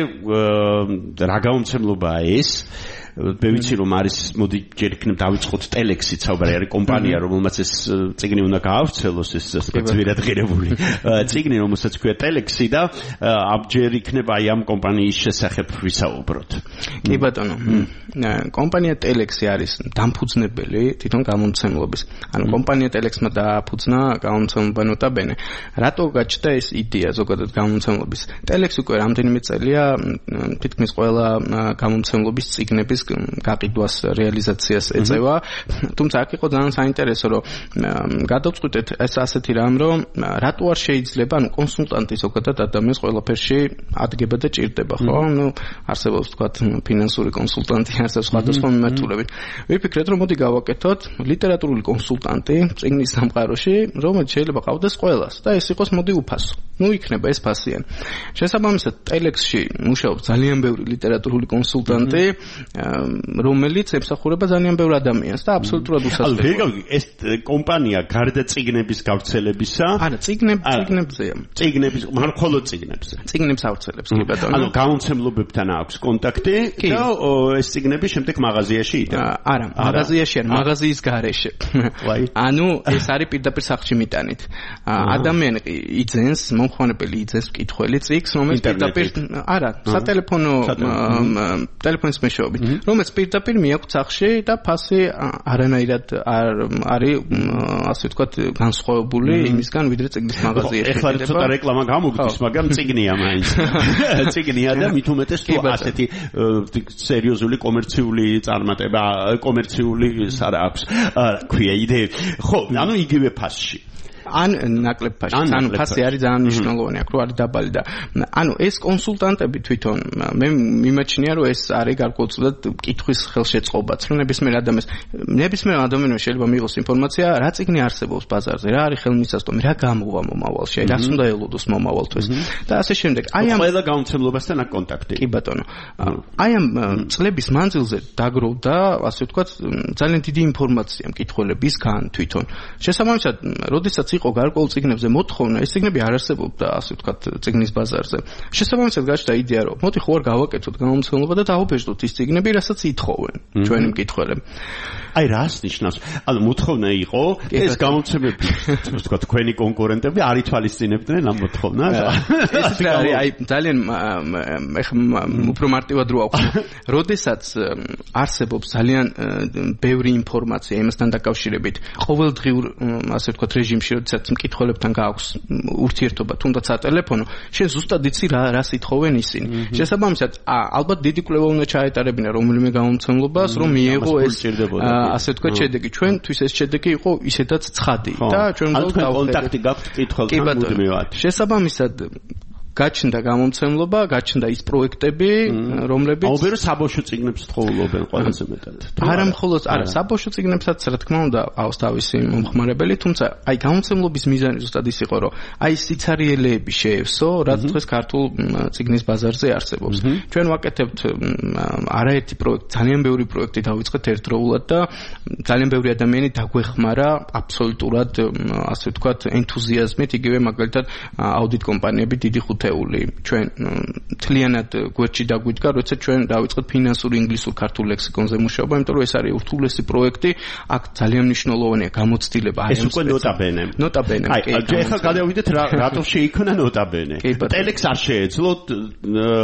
რა გამომცემლობაა ეს? მე ვიცი რომ არის, მოდი ჯერ იქნებ დავიწყოთ ტელექსით საუბარი, არის კომპანია, რომელმაც ეს წიგნი უნდა გაავრცელოს, ეს ძვირად ღირებული წიგნი, რომელსაც ქვია ტელექსი და ამჯერ იქნება აი ამ კომპანიის შესახებ ვისაუბროთ. კი ბატონო, კომპანია ტელექსი არის დამფუძნებელი თვითონ გამომცემლობის. ანუ კომპანია ტელექსმა დააფუძნა გამომცემლობა ნოტაბენე. რატო გაჩნდა ეს იდეა ზოგადად გამომცემლობის? ტელექსი უკვე რამდენიმე წელია თითქმის ყველა გამომცემლობის წიგნების გაყიდვას, რეალიზაციას ეწევა. თუმცა აქ იყო ძალიან საინტერესო, რომ გადავწყვიტეთ ეს ასეთი რამ, რომ რატო არ შეიძლება, ანუ კონსულტანტი ზოგადად ადამიანს ყველაფერში ადგება და ჭირდება, ხო? ნუ არსებობს თქვა ფინანსური კონსულტანტი, არსებობს სხვადასხვა მიმართულებით. ვიფიქრეთ, რომ მოდი გავაკეთოთ ლიტერატურული კონსულტანტი წიგნის სამყაროში, რომელიც შეიძლება ყავდეს ყველას და ეს იყოს მოდი უფასო. ნუ იქნება ეს ფასიანი. შესაბამისად, ტელექსში მუშაობს ძალიან ბევრი ლიტერატურული კონსულტანტი, რომელიც ემსახურება ძალიან ბევრ ადამიანს და აბსოლუტურად უსასწრაფოა. ანუ ეს კომპანია გარდა წიგნების გავრცელებისა, არა, წიგნებზეა. წიგნების, მაგრამ მხოლოდ წიგნებზე. წიგნებს ავრცელებს, კი ბატონო. ანუ გამომცემლობებთან აქვს კონტაქტი და ეს წიგნები შემდეგ მაღაზიაში იდება. არა, მაღაზიაში არ, მაღაზიის გარეშე. ანუ ეს არის პირდაპირ სახლში მიტანით. ადამიანი იძენს, მომხმარებელი იძენს მკითხველი წიგნს, რომელიც პირდაპირ არა, სატელეფონო ტელეფონის მეშვეობით, რომელიც პირდაპირ მიაქვს სახლში და ფასი არანაირად არ არის, ასე ვთქვათ, განსხვავებული იმისგან, ვიდრე წიგნის მაღაზიაში. ეხლა ცოტა რეკლამა გამოგდის, მაგრამ წიგნია მაინც. წიგნია და მით უმეტეს თუ ასეთი სერიოზული კომერციული წარმატება, კომერციული არა აქვს, ქვია იდეები. ხო, ანუ იგივე ფასში. ან ნაკლებ ფასში, ანუ ფასი არის ძალიან მნიშვნელოვანი, აქ რო არის დაბალი და ანუ ეს კონსულტანტები თვითონ მე მიმაჩნია რომ ეს არის გარკვეულწილად კითხვის ხელშეწყობაც, რომ ნებისმიერ ადამიანმა შეიძლება მიიღოს ინფორმაცია, რა წიგნი არსებობს ბაზარზე, რა არის ხელმისაწვდომი, რა გამოვა მომავალში, რას უნდა ელოდოს მომავალთვის და ასე შემდეგ. აი ამ ყველა გამომცემლობასთან აქვს კონტაქტი. კი ბატონო. აი ამ წლების მანძილზე დაგროვდა, ასე ვთქვათ, ძალიან დიდი ინფორმაცია მკითხველებისგან თვითონ. შესაბამისად, როდესაც იყო გარკვეულ წიგნებზე მოთხოვნა, ეს წიგნები არ არსებობდა, ასე ვთქვათ, წიგნის ბაზარზე. შესაბამისად გაჩნდა იდეა, რომ მოდი ხო არ გავაკეთოთ გამომცემლობა და დავაბეჭდოთ ის წიგნები, რასაც ითხოვენ ჩვენი მკითხველები. აი რას ნიშნავს? ანუ მოთხოვნა იყო, ეს გამომცემლები, ვთქვათ, თქვენი კონკურენტები არ ითვალისწინებდნენ ამ მოთხოვნას. ეს არის აი ძალიან უფრო მარტივად რო აქვს. როდესაც არსებობს ძალიან ბევრი ინფორმაცია იმასთან დაკავშირებით, ყოველდღიურ, ასე ვთქვათ, რეჟიმში როდესაც მკითხველებთან გააქვს ურთიერთობა, თუნდაც სატელეფონო, შენ ზუსტად იცი რას ითხოვენ ისინი. შესაბამისად, ალბათ დიდი კვლევა უნდა ჩაეტარებინა რომელიმე გამომცემლობას, რომ მიეღო ეს ასე ვთქვათ შედეგი. ჩვენთვის ეს შედეგი იყო ისედაც ცხადი და ჩვენ დავხდით კონტაქტი გაქვთ მკითხველთან მუდმივად. შესაბამისად გაჩნდა გამომცემლობა, გაჩნდა ის პროექტები, რომლებიც აუბერო საბავშვო წიგნებს თხოვლობენ ყველაზე მეტად. არა მხოლოდ, არა, საბავშვო წიგნებსაც რა თქმა უნდა აქვს თავისი მომხმარებელი, თუმცა აი გამომცემლობის მიზანი ზუსტად ის იყო, რომ აი სიცარიელეები შეევსო, რაც დღეს ქართულ წიგნის ბაზარზე არსებობს. ჩვენ ვაკეთებთ არაერთი პროექტი, ძალიან ბევრი პროექტი დავიწყეთ ერთდროულად და ძალიან ბევრი ადამიანი დაგვეხმარა აბსოლუტურად, ასე ვთქვათ, ენთუზიაზმით, იგივე მაგალითად აუდიტ კომპანიები დიდი ხუთი ჩვენ თლიანად გვერდში დაგვიდგა, როცა ჩვენ დავიწყეთ ფინანსურ ინგლისურ ქართულ ლექსიკონზე მუშაობა, იმიტომ რომ ეს არის ურთულესი პროექტი, აქ ძალიან მნიშვნელოვანია გამოცდილება. ეს უკვე ნოტაბენე. ნოტაბენე. აი, ახლა გადავიდეთ რატო შეიქმნა ნოტაბენე. ტელექს არ შეეძლო.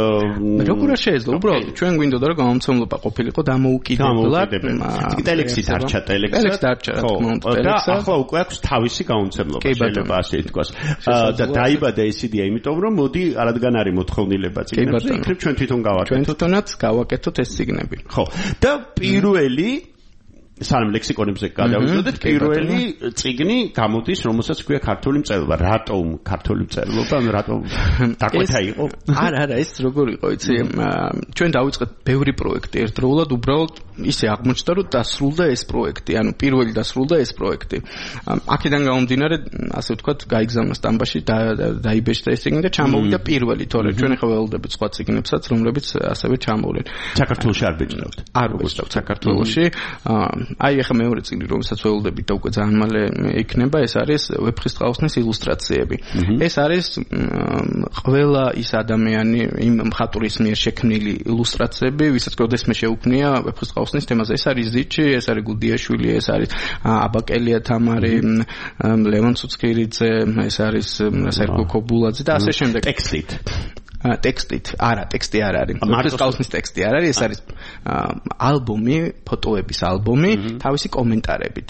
როგორ არ შეეძლო? უბრალოდ ჩვენ გვინდოდა რომ გამომცემლობა ყოფილიყო დამოუკიდებლად. ტელექსით დარჩა ტელექსად. დარჩა, რა თქმა უნდა, ტელექსად. და ახლა უკვე აქვს თავისი გაუმცემლობა, შეიძლება ასე ითქვას. და დაიბადა ეს იდეა, იმიტომ რომ მოდი არადგან არის მოთხოვნილება წიგნებზე, იქნებ ჩვენ თვითონ გავაკეთოთ. ჩვენ თვითონაც გავაკეთოთ ეს წიგნები. ხო. და პირველი სანამ ლექსიკონებზე გადავიდოდეთ, პირველი წიგნი გამოდის, რომელსაც ქვია ქართული მწერლობა. რატომ ქართული მწერლობა? რატომ დაკვეთა იყო? არა, ეს როგორ იყო, იცი? ჩვენ დავიწყეთ ბევრი პროექტი ერთდროულად, უბრალოდ ისე აღმოჩნდა, რომ დასრულდა ეს პროექტი, ანუ პირველი დასრულდა ეს პროექტი. აქედან გამომდინარე, ასე ვთქვათ, გაიგზავნა სტამბაში, დაიბეჭდა ეს წიგნი და ჩამოვიდა პირველი, თორე ჩვენ ახლა ველოდებით სხვა წიგნებსაც, რომლებიც ასევე ჩამოვლენ. საქართველოში არ ბეჭდავთ. არ ვეჭდავთ საქართველოში. აი ახლა მეორე წიგნი, რომელსაც ველოდებით და უკვე ძალიან მალე იქნება, ეს არის ვეფხისტყაოსნის ილუსტრაციები. ეს არის ყველა ის ადამიანი იმ მხატვრის მიერ შექმნილი ილუსტრაციები, ვისაც კოდესმე შეუქმნია ვეფხისტყაოსნის თემაზე. ეს არის ზიჩი, ეს არის გუდიაშვილი, ეს არის აბაკელია თამარი, ლევან ცუცქირიძე, ეს არის სერგო კობულაძე და ასე შემდეგ. ტექსტით, არა, ტექსტი არ არის. ვეფხისტყაოსნის ტექსტი არ არის, ეს არის ალბომი, ფოტოების ალბომი, თავისი კომენტარებით.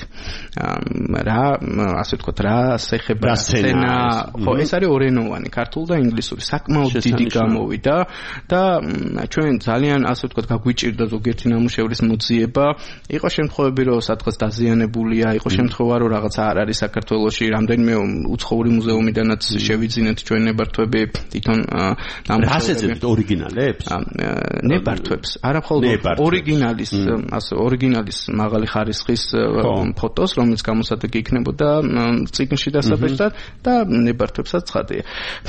რა, ასე ვთქვათ, რა სეხება, რა სცენა, ხო, ეს არის ორენოვანი, ქართული და ინგლისური. საკმაოდ დიდი გამოვიდა და ჩვენ ძალიან, ასე ვთქვათ, გაგვიჭირდა ზოგიერთი ნამუშევრის მოძიება. იყო შემთხვევები, რომ სადღაც დაზიანებულია, იყო შემთხვევა, რომ რაღაცა არ არის საქართველოში, რამდენიმე უცხოური მუზეუმიდანაც შევიძინეთ ჩვენ ნებართვები თვითონ რასეძებთ ორიგინალებს? ნებართვებს. არა მხოლოდ ორიგინალის მაღალი ხარისხის ფოტოს, რომელიც გამოსადეგი იქნებოდა წიგნში დასაბეჭდად და ნებართვებსაც ცხადია.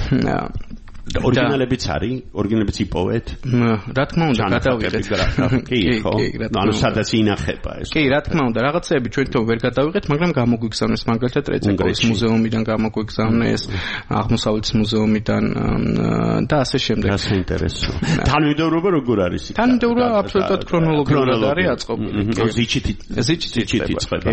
ორიგინალებიც არის? ორიგინალებიც იპოვეთ? რა თქმა უნდა, გადავიღეთ. კი, ხო. ანუ სადაც ინახება ეს. კი, რა თქმა უნდა, რაღაცეები ჩვენ თვითონ ვერ გადავიღეთ, მაგრამ გამოგვიგზავნეს მაგალითად ტრეცეკოვის მუზეუმიდან გამოგვიგზავნეს, აღმოსავლეთის მუზეუმიდან და ასე შემდეგ. რა საინტერესო. თანმიმდევრობა როგორ არის? თანმიმდევრობა აბსოლუტურად ქრონოლოგიურად არის აწყობილი. ზიჩით იწყება.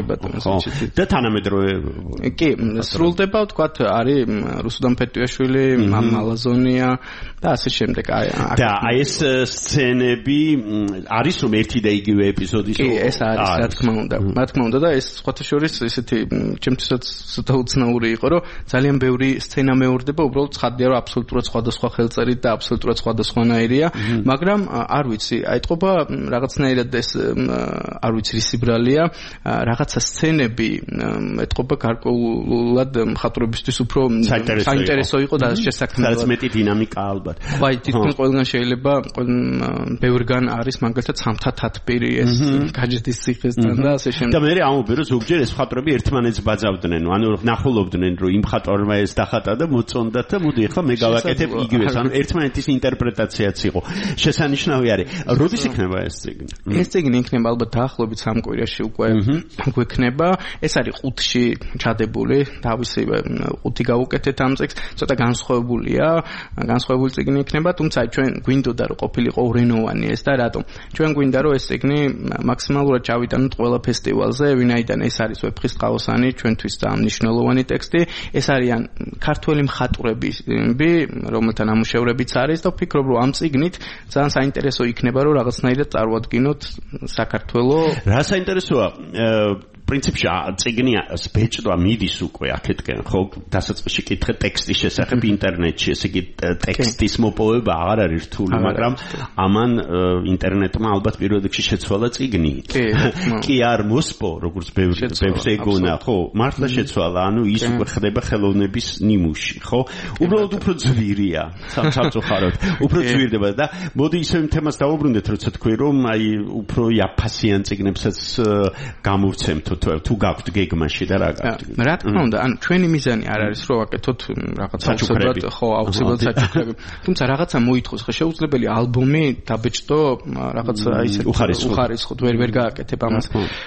და თანამედროვე. კი, სრულდება, ვთქვათ, არის რუსუდან ფეტიაშვილი, მალაზონი და ასე შემდეგ. და აი ეს სცენები არის რომ ერთი და იგივე ეპიზოდის? კი, ეს არის, რა თქმა უნდა. რა თქმა უნდა და ეს სხვათა შორის ესეთი ჩემთვისაც ცოტა უცნაური იყო, რომ ძალიან ბევრი სცენა მეორდება, უბრალოდ ცხადია, რომ აბსოლუტურად სხვადასხვა ხელწერით და აბსოლუტურად სხვადასხვანაირია, მაგრამ არ ვიცი, აიტყობა რაღაცნაირად ეს არ ვიცი რის სიბრალია, რაღაცა სცენები ეტყობა გარკვეულად მხატვრებისთვის უფრო საინტერესო იყო და შესაქმნელად მეტი დინამიკა ალბათ. ვაი, თითქმის ყველგან შეიძლება, ბევრგან არის მაგალითად სამთათათბირი ეს გაჯეთის ციხესთან და ასე შემდეგ. და მე ამობი რომ ზოგჯერ ეს მხატვრები ერთმანეთს ბაძავდნენ, ანუ ნახულობდნენ რომ იმ მხატვარმა ეს დახატა და მოწონდა და მოდი ახლა მე გავაკეთებ იგივეს, ანუ ერთმანეთის ინტერპრეტაციაც იყო. შესანიშნავი არის. როდის იქნება ეს წიგნი? ეს წიგნი იქნება ალბათ დაახლოებით 3 კვირაში უკვე გვექნება. ეს არის 5-ში ჩადებული, თავისივე 5 გავუკეთეთ ამ წიგნს, ცოტა განსხვავებულია. განსხვავებული წიგნი იქნება, თუმცა ჩვენ გვინდოდა რომ ყოფილიყო ორენოვანი ეს და რატომ? ჩვენ გვინდა რომ ეს წიგნი მაქსიმალურად ჩავიტანოთ ყველა ფესტივალზე, ვინაიდან ეს არის ვეფხისტყაოსანი, ჩვენთვის ძალიან მნიშვნელოვანი ტექსტი. ეს არიან ქართველი მხატვრები, რომელთა ნამუშევრებიც არის და ვფიქრობ რომ ამ წიგნით ძალიან საინტერესო იქნება რომ რაღაცნაირად წარვადგინოთ საქართველოს. რა საინტერესოა? პრინციპში წიგნი ბეჭდვა მიდის უკვე აქეთკენ, ხო? დასაწყისში კითხე ტექსტის შესახებ ინტერნეტში, ესე იგი ტექსტის მოპოვება აღარ არის რთული, მაგრამ ამან ინტერნეტმა ალბათ პირველ რიგში შეცვალა წიგნი. კი არ მოსპო, როგორც ბევრს ეგონა, ხო? მართლა შეცვალა, ანუ ის უკვე ხდება ხელოვნების ნიმუში, ხო? უბრალოდ უფრო ძვირია, სამწუხაროდ. უფრო ძვირდება და მოდი ისევ თემას დავუბრუნდეთ, როცა თქვი რომ აი უფრო იაფასიან წიგნებსაც გამოვცემთ თუ გაქვთ გეგმაში და რა გაქვთ? რა თქმა უნდა, ანუ ჩვენი მიზანი არ არის რომ ვაკეთოთ რაღაცა აუცილებლად საჩუქრები. თუმცა რაღაცა მოითხოვს, ხო შეუძლებელი ალბომი დაბეჭდო რაღაცა ისეთ უხარისხოდ ვერ გააკეთებ ამას.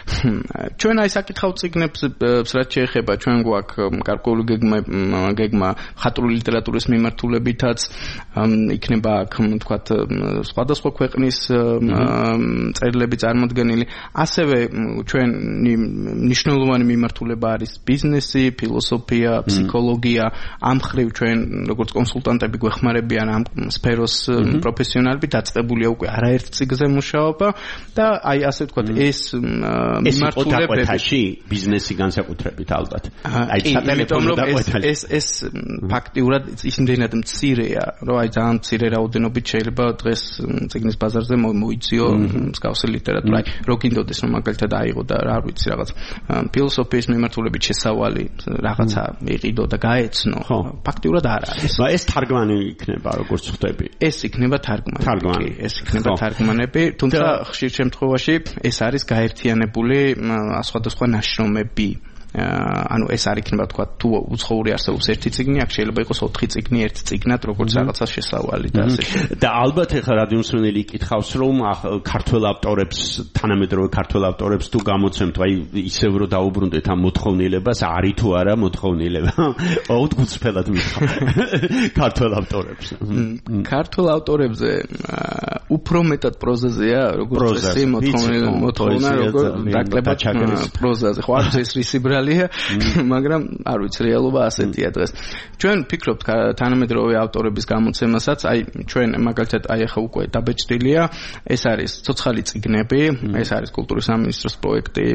ჩვენ აი საკითხავ წიგნებს რაც შეეხება ჩვენ გვაქვს გარკვეული გეგმა მხატვრული ლიტერატურის მიმართულებითაც იქნება აქ თქვათ სხვადასხვა ქვეყნის წერილები წარმოდგენილი. ასევე ჩვენი მნიშვნელოვანი მიმართულება არის ბიზნესი, ფილოსოფია, ფსიქოლოგია, ამ ხრივ ჩვენ როგორც კონსულტანტები გვეხმარებიან ამ სფეროს პროფესიონალები, დაწყებულია უკვე არაერთ წიგნზე მუშაობა და აი ასე ვთქვათ ეს მიმართულებები ბიზნესი განსაკუთრებით ალბათ. აი სატელეფონო დაკვეთილი ეს ფაქტიურად ისინდენად მცირეა, რომ აი ძალიან მცირე რაოდენობით შეიძლება დღეს წიგნის ბაზარზე მოიწიო მსგავსი ლიტერატურა. რო გინდოდეს რომ მაგალითად აიღო და რა ვიცი რაღაც ფილოსოფიის მიმართულებით შესავალი რაღაცა იყიდო და გაეცნო. ფაქტიურად არ არის. ეს თარგმანი იქნება როგორც ხვდები. ეს იქნება თარგმანი. ეს იქნება თარგმანები, თუმცა ხშირ შემთხვევაში ეს არის გაერთიანებული სხვადასხვა ნაშრომები. ანუ ეს არ იქნება თქვა თუ უცხოური არსებობს ერთი წიგნი, აქ შეიძლება იყოს 4 წიგნი ერთ წიგნად, როგორც რაღაცა შესავალი და ასე შემდეგ. და ალბათ ეხლა რადიო მსმენელი იკითხავს, რომ ქართველ ავტორებს, თანამედროვე ქართველ ავტორებს თუ გამოცემთ, აი ისევ რომ დაუბრუნდეთ ამ მოთხოვნილებას, არის თუ არა მოთხოვნილება? აუცილებლად მითხარ. ქართველ ავტორებს. ქართველ ავტორებზე უფრო მეტად პროზაზეა, როგორც ეს მოთხოვნა, როგორც დაკლებად პროზაზე. ხო, არ ეს რისიბრალია, მაგრამ არ ვიცი რეალობა ასეთია დღეს. ჩვენ ვფიქრობთ თანამედროვე ავტორების გამოცემასაც, აი ჩვენ მაგალითად აი ახლა უკვე დაბეჭდილია, ეს არის ცოცხალი წიგნები, ეს არის კულტურის სამინისტროს პროექტი,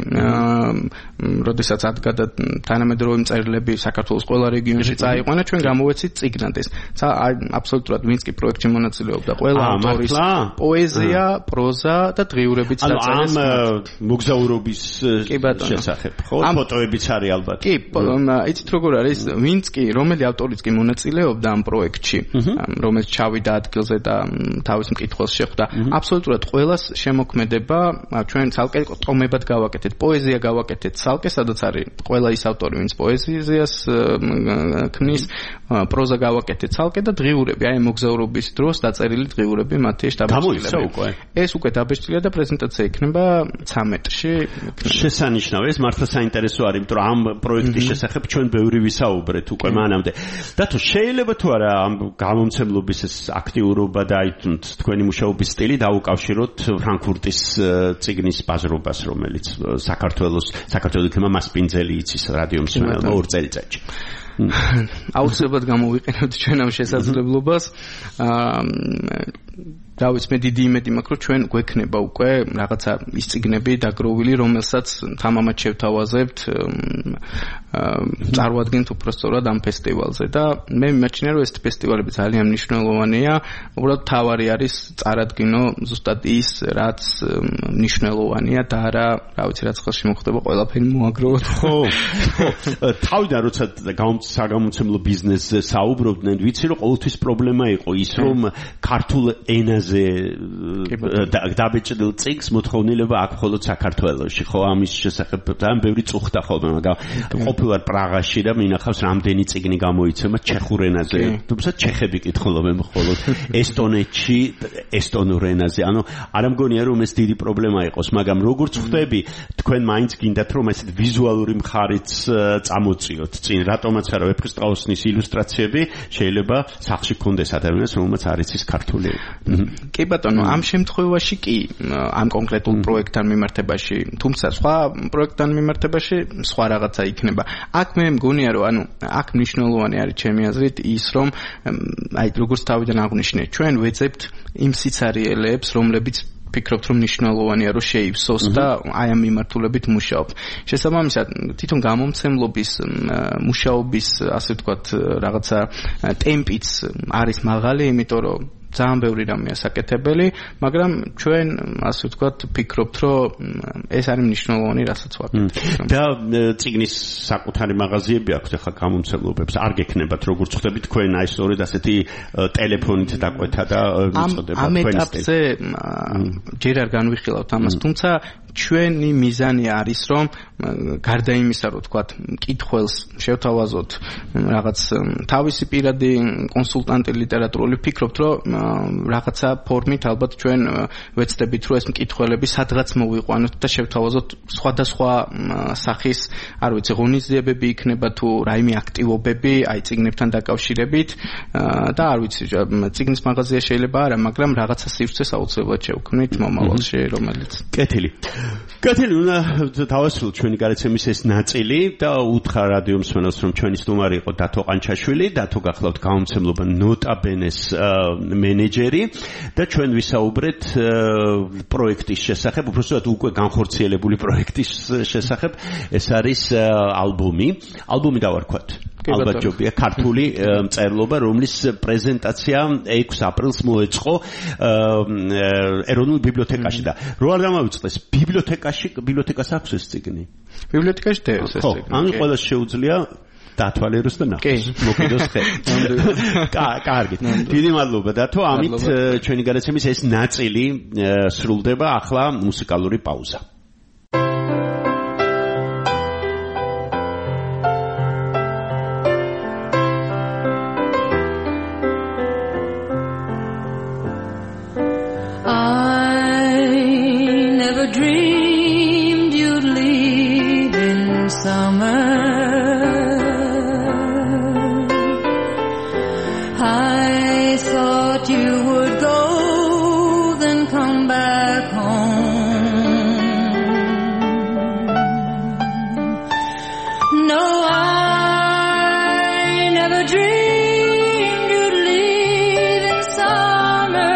როდესაც ადგა თანამედროვე მწერლები საქართველოს ყველა რეგიონში წაიყვანა, ჩვენ გამოვეცით წიგნად ეს. აი აბსოლუტურად ვინც კი პროექტში მონაწილეობდა, ყველა ავტორის პოეზია, პროზა და დღიურებიც დაწერეს. ამ მოგზაურობის შესახებ, ხო? ფოტოებიც არის ალბათ. კი, იცით როგორ არის, ვინც კი, რომელი ავტორიც კი მონაწილეობდა ამ პროექტში, რომელიც ჩავიდა ადგილზე და თავის მკითხველს შეხვდა, აბსოლუტურად ყველას შემოქმედება, ჩვენ ცალკე ტომებად გავაკეთეთ, პოეზია გავაკეთეთ ცალკე, სადაც არის ყველა ის ავტორი, ვინც პოეზიას ქმნის, პროზა გავაკეთეთ ცალკე და დღიურები, აი მოგზაურობის დროს დაწერილი დღიურები მათი დაბეჭდილია. ეს უკვე დაბეჭდილია და პრეზენტაცია იქნება 13-ში. შესანიშნავი, ეს მართლა საინტერესო არის, იმიტომ რომ ამ პროექტის შესახებ ჩვენ ბევრი ვისაუბრეთ უკვე მანამდე. და თუ შეიძლება თუ არა ამ გამომცემლობის ეს აქტიურობა და აი თქვენი მუშაობის სტილი დაუკავშიროთ ფრანკფურტის წიგნის ბაზრობას, რომელიც საქართველოს იქნება მასპინძელი იცის რადიო მსმენელმა 2 წელიწადში. აუცილებლად გამოვიყენებთ ჩვენ ამ შესაძლებლობას. დავით მე დიდი იმედი მაქვს, რომ ჩვენ გვექნება უკვე რაღაცა ის წიგნები დაგროვილი, რომელსაც თამამად შევთავაზებთ, წარმოადგენთ უბრალოდ ამ ფესტივალზე და მე მიმაჩნია, რომ ეს ფესტივალები ძალიან მნიშვნელოვანია, უბრალოდ თავარი არის წარადგინო ზუსტად ის, რაც მნიშვნელოვანია და არა, რა ვიცი, რაც ხელში მოხდება, ყველაფერი მოაგროვოთ. ხო. თავიდან როცა საგამომცემლო ბიზნესზე საუბრობდნენ, ვიცი რომ ყოველთვის პრობლემა იყო ის, რომ ქართულ ენაზე დაბეჭდილ წიგნს მოთხოვნილება აქვს მხოლოდ საქართველოში, ხო, ამის შესახებ ძალიან ბევრი წუხდა ხოლმე, მაგრამ ყოფილვარ პრაღაში და მინახავს რამდენი წიგნი გამოიცემა ჩეხურ ენაზე. თუმცა ჩეხები კითხულობენ მხოლოდ ესტონეთში ესტონურ ენაზე. ანუ არ მგონია რომ ეს დიდი პრობლემა იყოს, მაგრამ როგორც ხვდები, თქვენ მაინც გინდათ რომ ესეთ ვიზუალური მხარიც წამოწიოთ წინ, რატომაც არა ვეფხისტყაოსნის ილუსტრაციები შეიძლება სახში გქონდეს ადამიანს, რომელმაც არ იცის ქართული. კი ბატონო, ამ შემთხვევაში კი ამ კონკრეტულ პროექტთან მიმართებაში, თუმცა სხვა პროექტთან მიმართებაში სხვა რაღაცა იქნება. აქ მე მგონია რომ ანუ აქ მნიშვნელოვანი არის ჩემი აზრით ის რომ აი როგორც თავიდან აღვნიშნე, ჩვენ ვეძებთ იმ სიცარიელებს, რომლებიც ფიქრობთ რომ მნიშვნელოვანია რომ შეივსოს და აი ამ მიმართულებით მუშაობთ. შესაბამისად, თვითონ გამომცემლობის მუშაობის ასე ვთქვათ რაღაცა ტემპიც არის მაღალი, იმიტომ რომ ძალიან ბევრი რამეა საკეთებელი, მაგრამ ჩვენ ასე ვთქვათ ფიქრობთ რომ ეს არის მნიშვნელოვანი, რასაც ვაკეთებთ. და წიგნის საკუთარი მაღაზიები აქვს ახლა გამომცემლობებს, არ გექნებათ როგორც ხვდებით თქვენ აი სწორედ ასეთი ტელეფონით დაკვეთა და მიწოდება ამ ეტაპზე ჯერ არ განვიხილავთ ამას, თუმცა ჩვენი მიზანი არის რომ გარდა იმისა რომ თქვათ მკითხველს შევთავაზოთ რაღაც თავისი პირადი კონსულტანტი ლიტერატურული, ფიქრობთ რომ რაღაცა ფორმით ალბათ ჩვენ ვეცდებით რომ ეს მკითხველები სადღაც მოვიყვანოთ და შევთავაზოთ სხვადასხვა სახის, არ ვიცი, ღონისძიებები იქნება თუ რაიმე აქტივობები აი წიგნებთან დაკავშირებით და არ ვიცი, წიგნის მაღაზია შეიძლება არა, მაგრამ რაღაცა სივრცეს აუცილებლად შევქმნით მომავალში, რომელიც კეთილი. კათილი, უნდა დავასრულოთ ჩვენი გარეთ ეს ნაწილი და უთხრა რადიო მსმენელს, რომ ჩვენი სტუმარი იყო დათო ყანჩაშვილი, დათო გახლავთ გამომცემლობა ნოტაბენეს მენეჯერი და ჩვენ ვისაუბრეთ პროექტის შესახებ, უბრალოდ უკვე განხორციელებული პროექტის შესახებ. ეს არის ალბომი დავარქვათ. ალბათ ჯობია ქართული მწერლობა, რომლის პრეზენტაცია 6 აპრილს მოეწყო ეროვნულ ბიბლიოთეკაში და რო არ დამავიწყდეს ბიბლიოთეკას აქვს ეს წიგნი. ბიბლიოთეკაში დევს ეს წიგნი. ან ყველას შეუძლია დათვალიეროს და ნახოს. მოკიდოს ხე. კარგი. დიდი მადლობა დათო. ამით ჩვენი გადაცემის ეს ნაწილი სრულდება. ახლა მუსიკალური პაუზა. Dreamed you'd leave in summer. I thought you would go, then come back home. No, I never dreamed you'd leave in summer.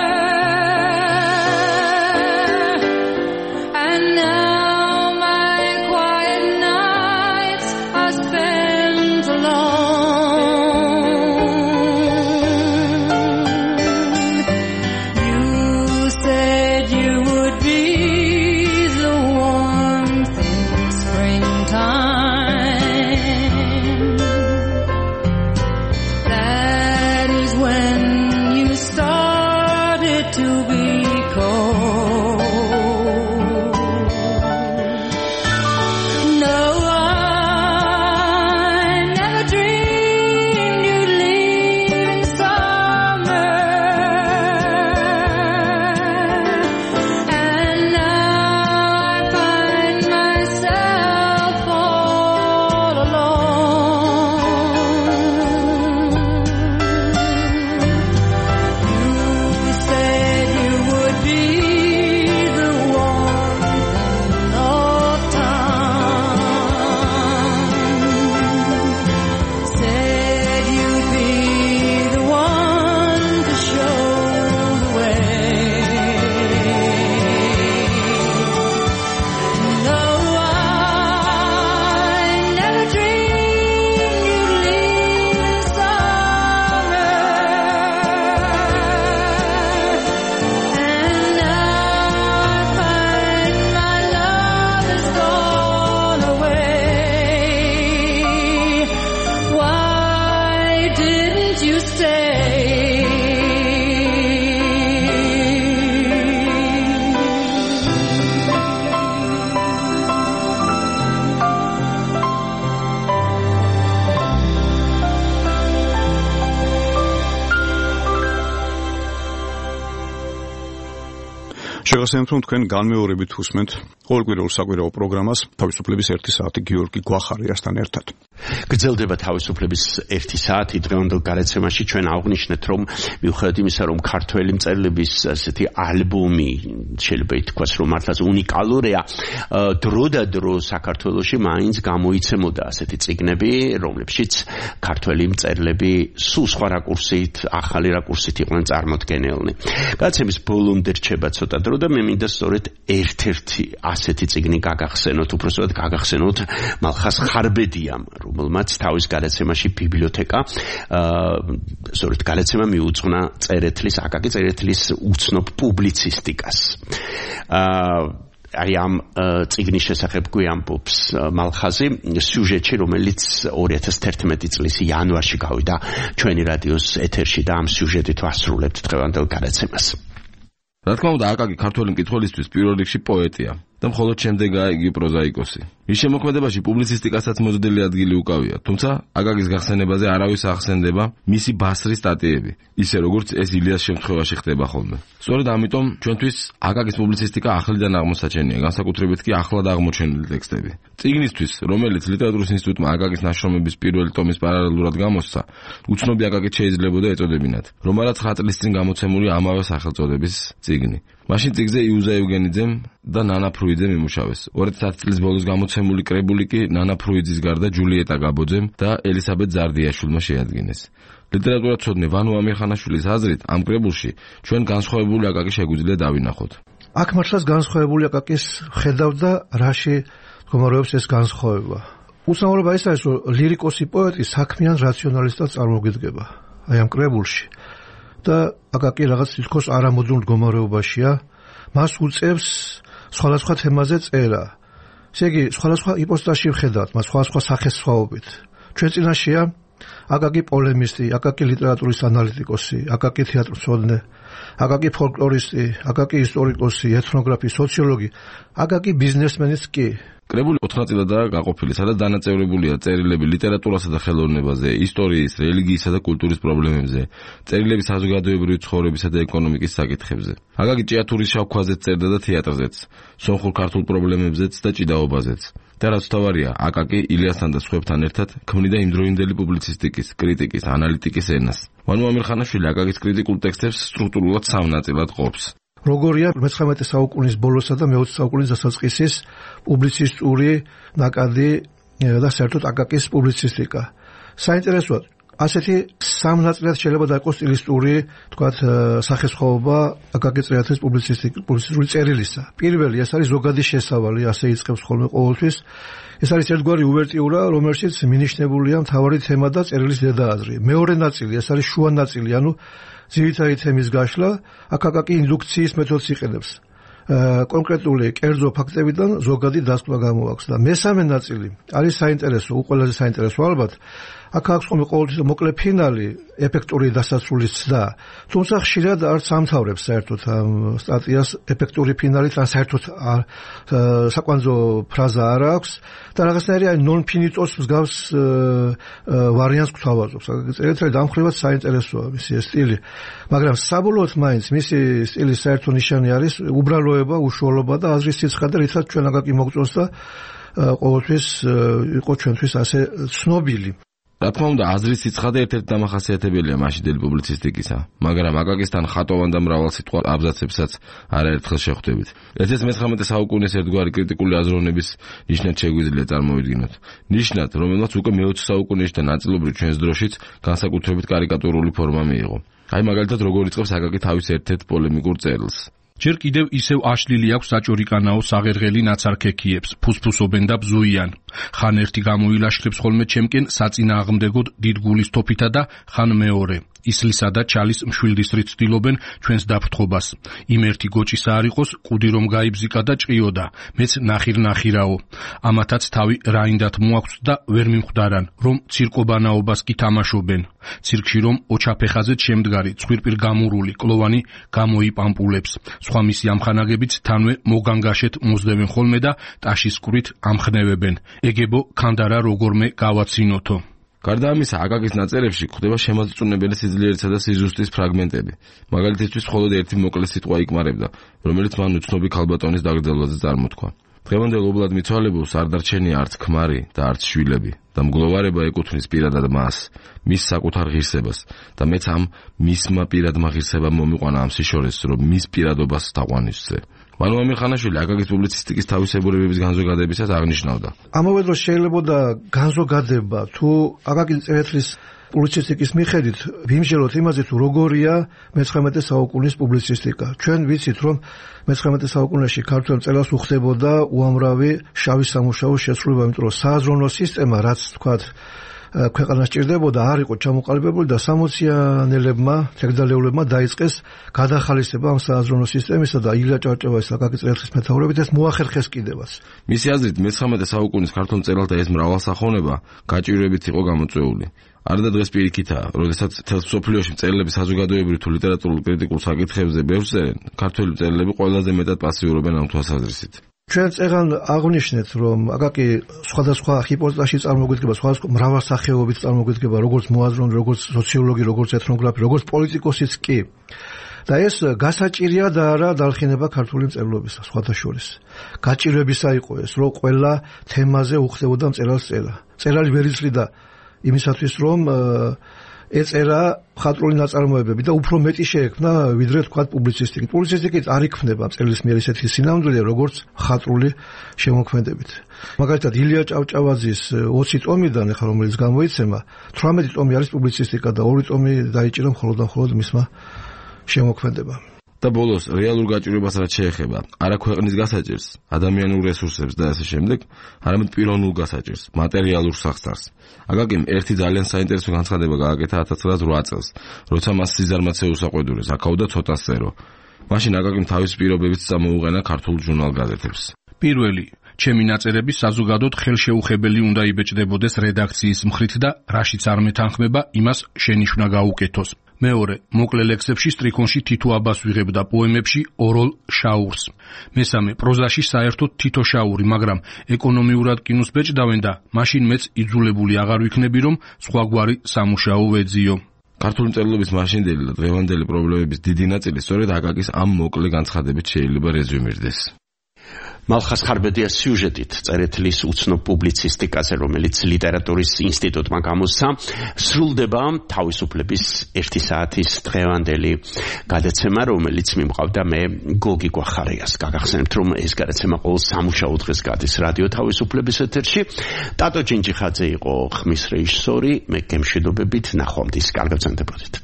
შეგახსენებთ, რომ თქვენ განმეორებით უსმენთ ყოველკვირეულ საკვირაო პროგრამას თავისუფლების 1 საათი გიორგი გვახარიასთან ერთად. გრძელდება თავისუფლების 1 საათი დღევანდელ გარეთმაში. ჩვენ აღვნიშნეთ, რომ მიუხედავად იმისა, რომ ქართველი მწერლების ასეთი ალბომი შეიძლება ითქვას, რომ მართლაც უნიკალურია, დრო და დრო საქართველოში მაინც გამოიცემოდა ასეთი წიგნები, რომლებშიც ქართველი მწერლები სულ სხვა რაკურსით, ახალი რაკურსით იყვნენ წარმოდგენილნი. გადაცემის ბოლომდე რჩება ცოტა დრო და მე მინდა სწორედ ერთ-ერთი ასეთი წიგნი გაგახსენოთ, უბრალოდ გაგახსენოთ მალხას ხარბედიამ, რომელმაც თავის გადაცემაში ბიბლიოთეკა სწორედ გადაცემა მიუძღვნა წერეთლის, აკაკი წერეთლის უცნობ პუბლიცისტიკას. აი ამ წიგნის შესახებ გვიამბობს მალხაზი სიუჟეტში, რომელიც 2011 წლის იანვარში გავიდა ჩვენი რადიოს ეთერში და ამ სიუჟეტით ვასრულებთ დღევანდელ გადაცემას. რა თქმა უნდა, აკაკი ქართველი მკითხველისთვის პირველ რიგში პოეტია და მხოლოდ შემდეგაა იგი პროზაიკოსი. მის შემოქმედებაში პუბლიცისტიკასაც მოზრდილი ადგილი უკავია, თუმცა აკაკის გახსენებაზე არავის ახსენდება მისი ბასრის სტატიები, ისე როგორც ეს ილიას შემთხვევაში ხდება ხოლმე. სწორედ ამიტომ ჩვენთვის აკაკის პუბლიცისტიკა ახლიდან აღმოსაჩენია, განსაკუთრებით კი ახლად აღმოჩენილი ტექსტები. წიგნისთვის, რომელიც ლიტერატურის ინსტიტუტმა აკაკის ნაშრომების პირველი ტომის პარალელურად გამოსცა, უცნობი აკაკით შეიძლებოდა ეწოდებინათ, რომ არა 9 წლის წინ გამოცემული ამავე სახელწოდების წიგნი. მაშინ წიგზე იუზა ევგენიძემ და ნანა ფრუიძემ იმუშავეს. 2010 წლის ბოლოს გამოცემული კრებული კი ნანა ფრუიძის გარდა ჯულიეტა გაბოძემ და ელისაბედ ზარდიაშვილმა შეადგინეს. ლიტერატურაცოდნე ვანო ამირხანაშვილის აზრით, ამ კრებულში ჩვენ განსხვავებული აკაკი შეგვიძლია დავინახოთ. აქ მართლაც განსხვავებული აკაკის ხედავთ და რაში მდგომარეობს ეს განსხვავება. უცნაურობა ის არის, რომ ლირიკოსი პოეტი საქმიან რაციონალისტად წარმოგიდგება აი ამ კრებულში. და აკაკი რაღაც თითქოს არამოდროულ მდგომარეობაშია, მას უწევს სხვადასხვა თემაზე წერა. ესე იგი, სხვადასხვა იპოსტაში ვხედავთ, მას სხვადასხვა სახესხვაობით. ჩვენ წინაშეა აკაკი პოლემისტი, აკაკი ლიტერატურის ანალიტიკოსი, აკაკი თეატრმცოდნე, აკაკი ფოლკლორისტი, აკაკი ისტორიკოსი, ეთნოგრაფი, სოციოლოგი, აკაკი ბიზნესმენიც კი. კრებული 4 წილადაა გაყოფილი, სადაც დანაწევრებულია წერილები ლიტერატურასა და ხელოვნებაზე, ისტორიის, რელიგიისა და კულტურის პრობლემებზე, წერილები საზოგადოებრივი ცხოვრებისა და ეკონომიკის საკითხებზე. აკაკი ჭიათურის შავქვაზეც წერდა და თეატრზეც, სომხურ ქართულ პრობლემებზეც და ჭიდაობაზეც. და რაც თავარია, აკაკი ილიასთან და სხვებთან ერთად ქმნიდა იმდროინდელი პუბლიცისტიკის, კრიტიკის, ანალიტიკის ენას. ვანო ამირხანაშვილი აკაკის კრიტიკულ ტექსტებს სტრუქტურულად 3 ნაწილად ყოფს. როგორია 19 საუკუნის ბოლოსა და მე-20 საუკუნის დასაწყისის პუბლიცისტური ნაკადი და საერთოდ აკაკის პუბლიცისტიკა. საინტერესოა, ასეთი 3 ნაწილად შეიძლება დაიყოს სტილისტური, თქვათ, სახესხვაობა აკაკის წერილების პუბლიცისტური წერილისა. პირველი, ეს არის ზოგადი შესავალი, ასე იწყებს ხოლმე ყოველთვის. ეს არის ერთგვარი უვერტიურა, რომელშიც მინიშნებულია მთავარი თემა და წერილის ზედააზრი. მეორე ნაწილი, ეს არის შუა ნაწილი, ანუ ძირითადი თემის გაშლა, აქ აკაკი ინდუქციის მეთოდს იყენებს. კონკრეტული კერძო ფაქტებიდან ზოგადი დასკვნა გამოაქვს და მესამე ნაწილი არის საინტერესო, ყველაზე საინტერესო ალბათ. აქ აქვს ყოველთვის მოკლე ფინალი, ეფექტური დასასრულის ცდა. თუმცა ხშირად არც ამთავრებს საერთოდ ამ სტატიას ეფექტური ფინალით, ან საერთოდ საკვანძო ფრაზა არ აქვს და რაღაცნაირი აი non finitos მსგავს ვარიანტს გვთავაზობს. წერილთელი დამხრევად საინტერესოა მისი სტილი, მაგრამ საბოლოოდ მაინც მისი სტილის საერთო ნიშანი არის უბრალოება, უშუალობა და აზრის სიცხადე, რითაც ჩვენ აკაკი მოგწონს და ყოველთვის იყო ჩვენთვის ასე ცნობილი. რა თქმა უნდა, აზრის სიცხადე ერთ-ერთი დამახასიათებელია მაშინდელი პუბლიცისტიკისა, მაგრამ აკაკისთან ხატოვან და მრავალსიტყვა აბზაცებსაც არაერთხელ შეხვდებით. ერთ-ერთ 19 საუკუნის ერთგვარი კრიტიკული აზროვნების ნიშნად შეგვიძლია წარმოვიდგინოთ. ნიშნად, რომელმაც უკვე მე-20 საუკუნეში და ნაწილობრივ ჩვენს დროშიც განსაკუთრებით კარიკატურული ფორმა მიიღო. აი მაგალითად, როგორ იწყებს აკაკი თავის ერთ-ერთ პოლემიკურ წერილს. ჯერ კიდევ ისევ აშლილი აქვს საჭორიკანაო საღერღელი ნაცარქექიებს, ფუსფუსობენ და ბზუიან. ხან ერთი გამოილაშქრებს ხოლმე ჩემკენ საწინააღმდეგოდ დიდ გულის თოფითა და ხან მეორე. ისლისა და ჩალის მშვილდისრით ცდილობენ ჩვენს დაფრთხობას. იმ ერთი გოჭისა არ იყოს, კუდი რომ გაიბზიკა და ჭრიოდა, მეც ნახირ-ნახირაო. ამათაც თავი რაინდათ მოაქვთ და ვერ მიმხვდარან, რომ ცირკობანაობას კი თამაშობენ. ცირკში რომ ოჩაფეხაზე შემდგარი, ცხვირპირ გამურული, კლოვანი გამოიპამპულებს. სხვა მისი ამხანაგებიც თანვე მოგანგაშეთ მოსდევენ ხოლმე და ტაშის კვირით ამხნევებენ. ეგებო ქანდარა როგორმე გავაცინოთო. გარდა ამისა, აკაკის ნაწერებში გვხვდება შემოწმუნებელი სიძლიერისა და სიზუსტის ფრაგმენტები. მაგალითისთვის, მხოლოდ ერთი მოკლე სიტყვა იკმარებდა, რომელიც მან უცნობი ქალბატონის დაგრძელვაზე წარმოთქვა. დღევანდელ ობლად მიცვალებულს არ დარჩენია არც ქმარი და არც შვილები და მგლოვარება ეკუთვნის პირადად მას, მის საკუთარ ღირსებას და მეც ამ მისმა პირადმა ღირსებამ მომიყვანა ამ სიშორეს, რომ მის პირადობას თაყვანისცე. ვანო ამირხანაშვილი აკაკის პუბლიცისტიკის თავისებურებების განზოგადებისას აღნიშნავდა. ამავე დროს შეიძლება განზოგადება თუ აკაკის წერილების პუბლიცისტიკის მიხედვით ვიმსჯელოთ იმაზე თუ როგორია მე-19 საუკუნის პუბლიცისტიკა. ჩვენ ვიცით რომ მე-19 საუკუნეში ქართველ მწერალს უხდებოდა უამრავი შავი სამუშაოს შესრულება, იმიტომ რომ სააზროვნო სისტემა, რაც თქვათ ქვეყანას ჭირდებოდა, არ იყო ჩამოყალიბებული და 60-იანელებმა, თეგდალეულებმა დაიწყეს გადახალისება ამ სააზროვნო სისტემისა და ილია ჭავჭავაძის აკაკის წერილების მეთაურობით ეს მოახერხეს კიდევაც. მისი აზრით, მე-19 საუკუნის ქართულ მწერალთა ეს მრავალსახონება გაჭირვებით იყო გამოწვეული. არდა დღეს პირიქითაა, როდესაც თელს მსოფლიოში მწერლები საზოგადოებრივ თუ ლიტერატურულ კრიტიკულ საკითხებზე ბევრს წერენ, ქართველი მწერლები ყველაზე მეტად პასიურობენ ამ თვალსაზრისით. ჩვენ წეგან აღვნიშნეთ, რომ აკაკი სხვადასხვა ჰიპოთეზაში წარმოგვიდგება, სხვადასხვა მრავალსახეობით წარმოგვიდგება, როგორც მოაზროვნე, როგორც სოციოლოგი, როგორც ეთნოგრაფი, როგორც პოლიტიკოსიც კი. და ეს გასაჭირია და არა დალხინება ქართული მწერლობისა, სხვათა შორის. გაჭირვებისა იყო ეს, რომ ყველა თემაზე უხდებოდა მწერალს წერა. მწერალი ვერ იცლიდა იმისათვის, რომ ეწერა მხატვრული ნაწარმოებები და უფრო მეტი შეექმნა ვიდრე თქვა პუბლიცისტიკით. პუბლიცისტიკით არ იქმნება მწერლის მიერ ისეთი სინამდვილე, როგორც მხატვრული შემოქმედებით. მაგალითად, ილია ჭავჭავაძის 20 ტომიდან, ახლა რომელიც გამოიცემა, 18 ტომი არის პუბლიცისტიკა და 2 ტომი დაიჭირა მხოლოდ და მხოლოდ მისმა შემოქმედება. და ბოლოს რეალურ გაჭირვებას რაც შეეხება, არა ქვეყნის გასაჭირს, ადამიანურ რესურსებს და ასე შემდეგ, არამედ პიროვნულ გასაჭირს, მატერიალურ სახსარს. აკაკიმ ერთი ძალიან საინტერესო განცხადება გააკეთა 1908 წელს, როცა მას სიზარმაცე უსაყვედურეს, აკავდა ცოტასწერო. მაშინ აკაკიმ თავის პირობებიც წამოუყენა ქართულ ჟურნალ-გაზეთებს. პირველი ჩემი ნაწერები საზოგადოდ ხელშეუხებელი უნდა იბეჭდებოდეს რედაქციის მხრით და რაშიც არ მეთანხმება, იმას შენიშვნა გაუკეთოს. მეორე, მოკლე ლექსებში სტრიქონში თითო აბას ვიღებ და პოემებში ოროლ შაურს. მესამე, პროზაში საერთოდ თითო შაური, მაგრამ ეკონომიურად კინოს ბეჭდავენ და მაშინ მეც იძულებული აღარ ვიქნები, რომ სხვაგვარი სამუშაო ვეძიო. ქართული მწერლობის მაშინდელი და დღევანდელი პრობლემების დიდი ნაწილი სწორედ აკაკის ამ მოკლე განცხადებით შეიძლება რეზუმირდეს. მალხას ხარბედია სიუჟეტით წერეთლის უცნობ პუბლიცისტიკაზე, რომელიც ლიტერატურის ინსტიტუტმა გამოსცა, სრულდება თავისუფლების 1 საათის დღევანდელი გადაცემა, რომელიც მიმყავდა მე გოგი გვახარიას. გაგახსენებთ, რომ ეს გადაცემა ყოველ სამუშაო დღეს გადის რადიო თავისუფლების ეთერში. ტატო ჯინჯიხაძე იყო ხმის რეჟისორი, მე გემშვიდობებით ნახვამდის. კარგად გრძანდებოდეთ.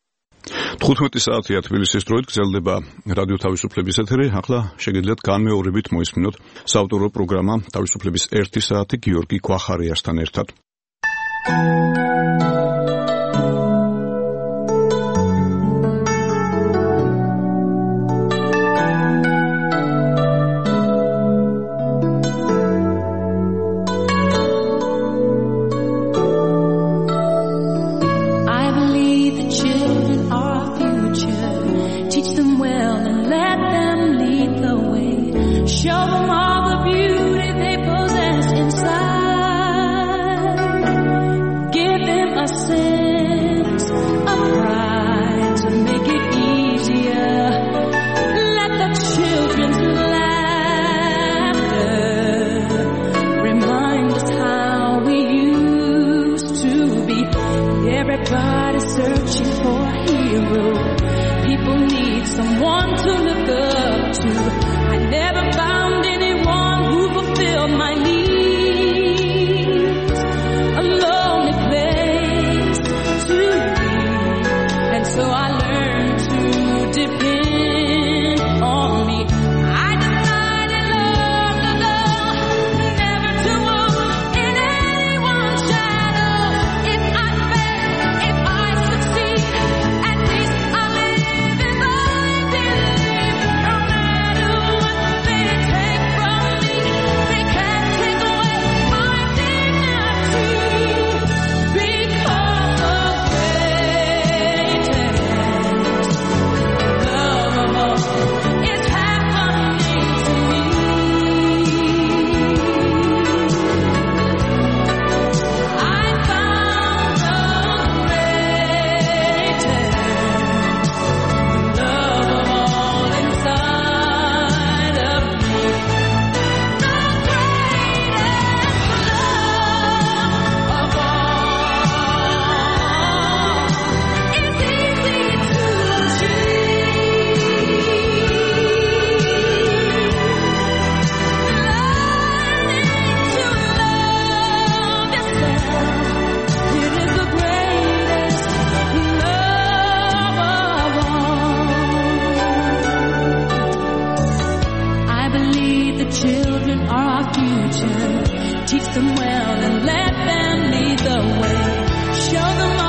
15 საათია თბილისის დროით გრძელდება რადიო თავისუფლების ეთერი. ახლა შეგიძლიათ განმეორებით მოისმინოთ საავტორო პროგრამა თავისუფლების 1 საათი გიორგი გვახარიასთან ერთად. Teach them well and let them lead the way. Show them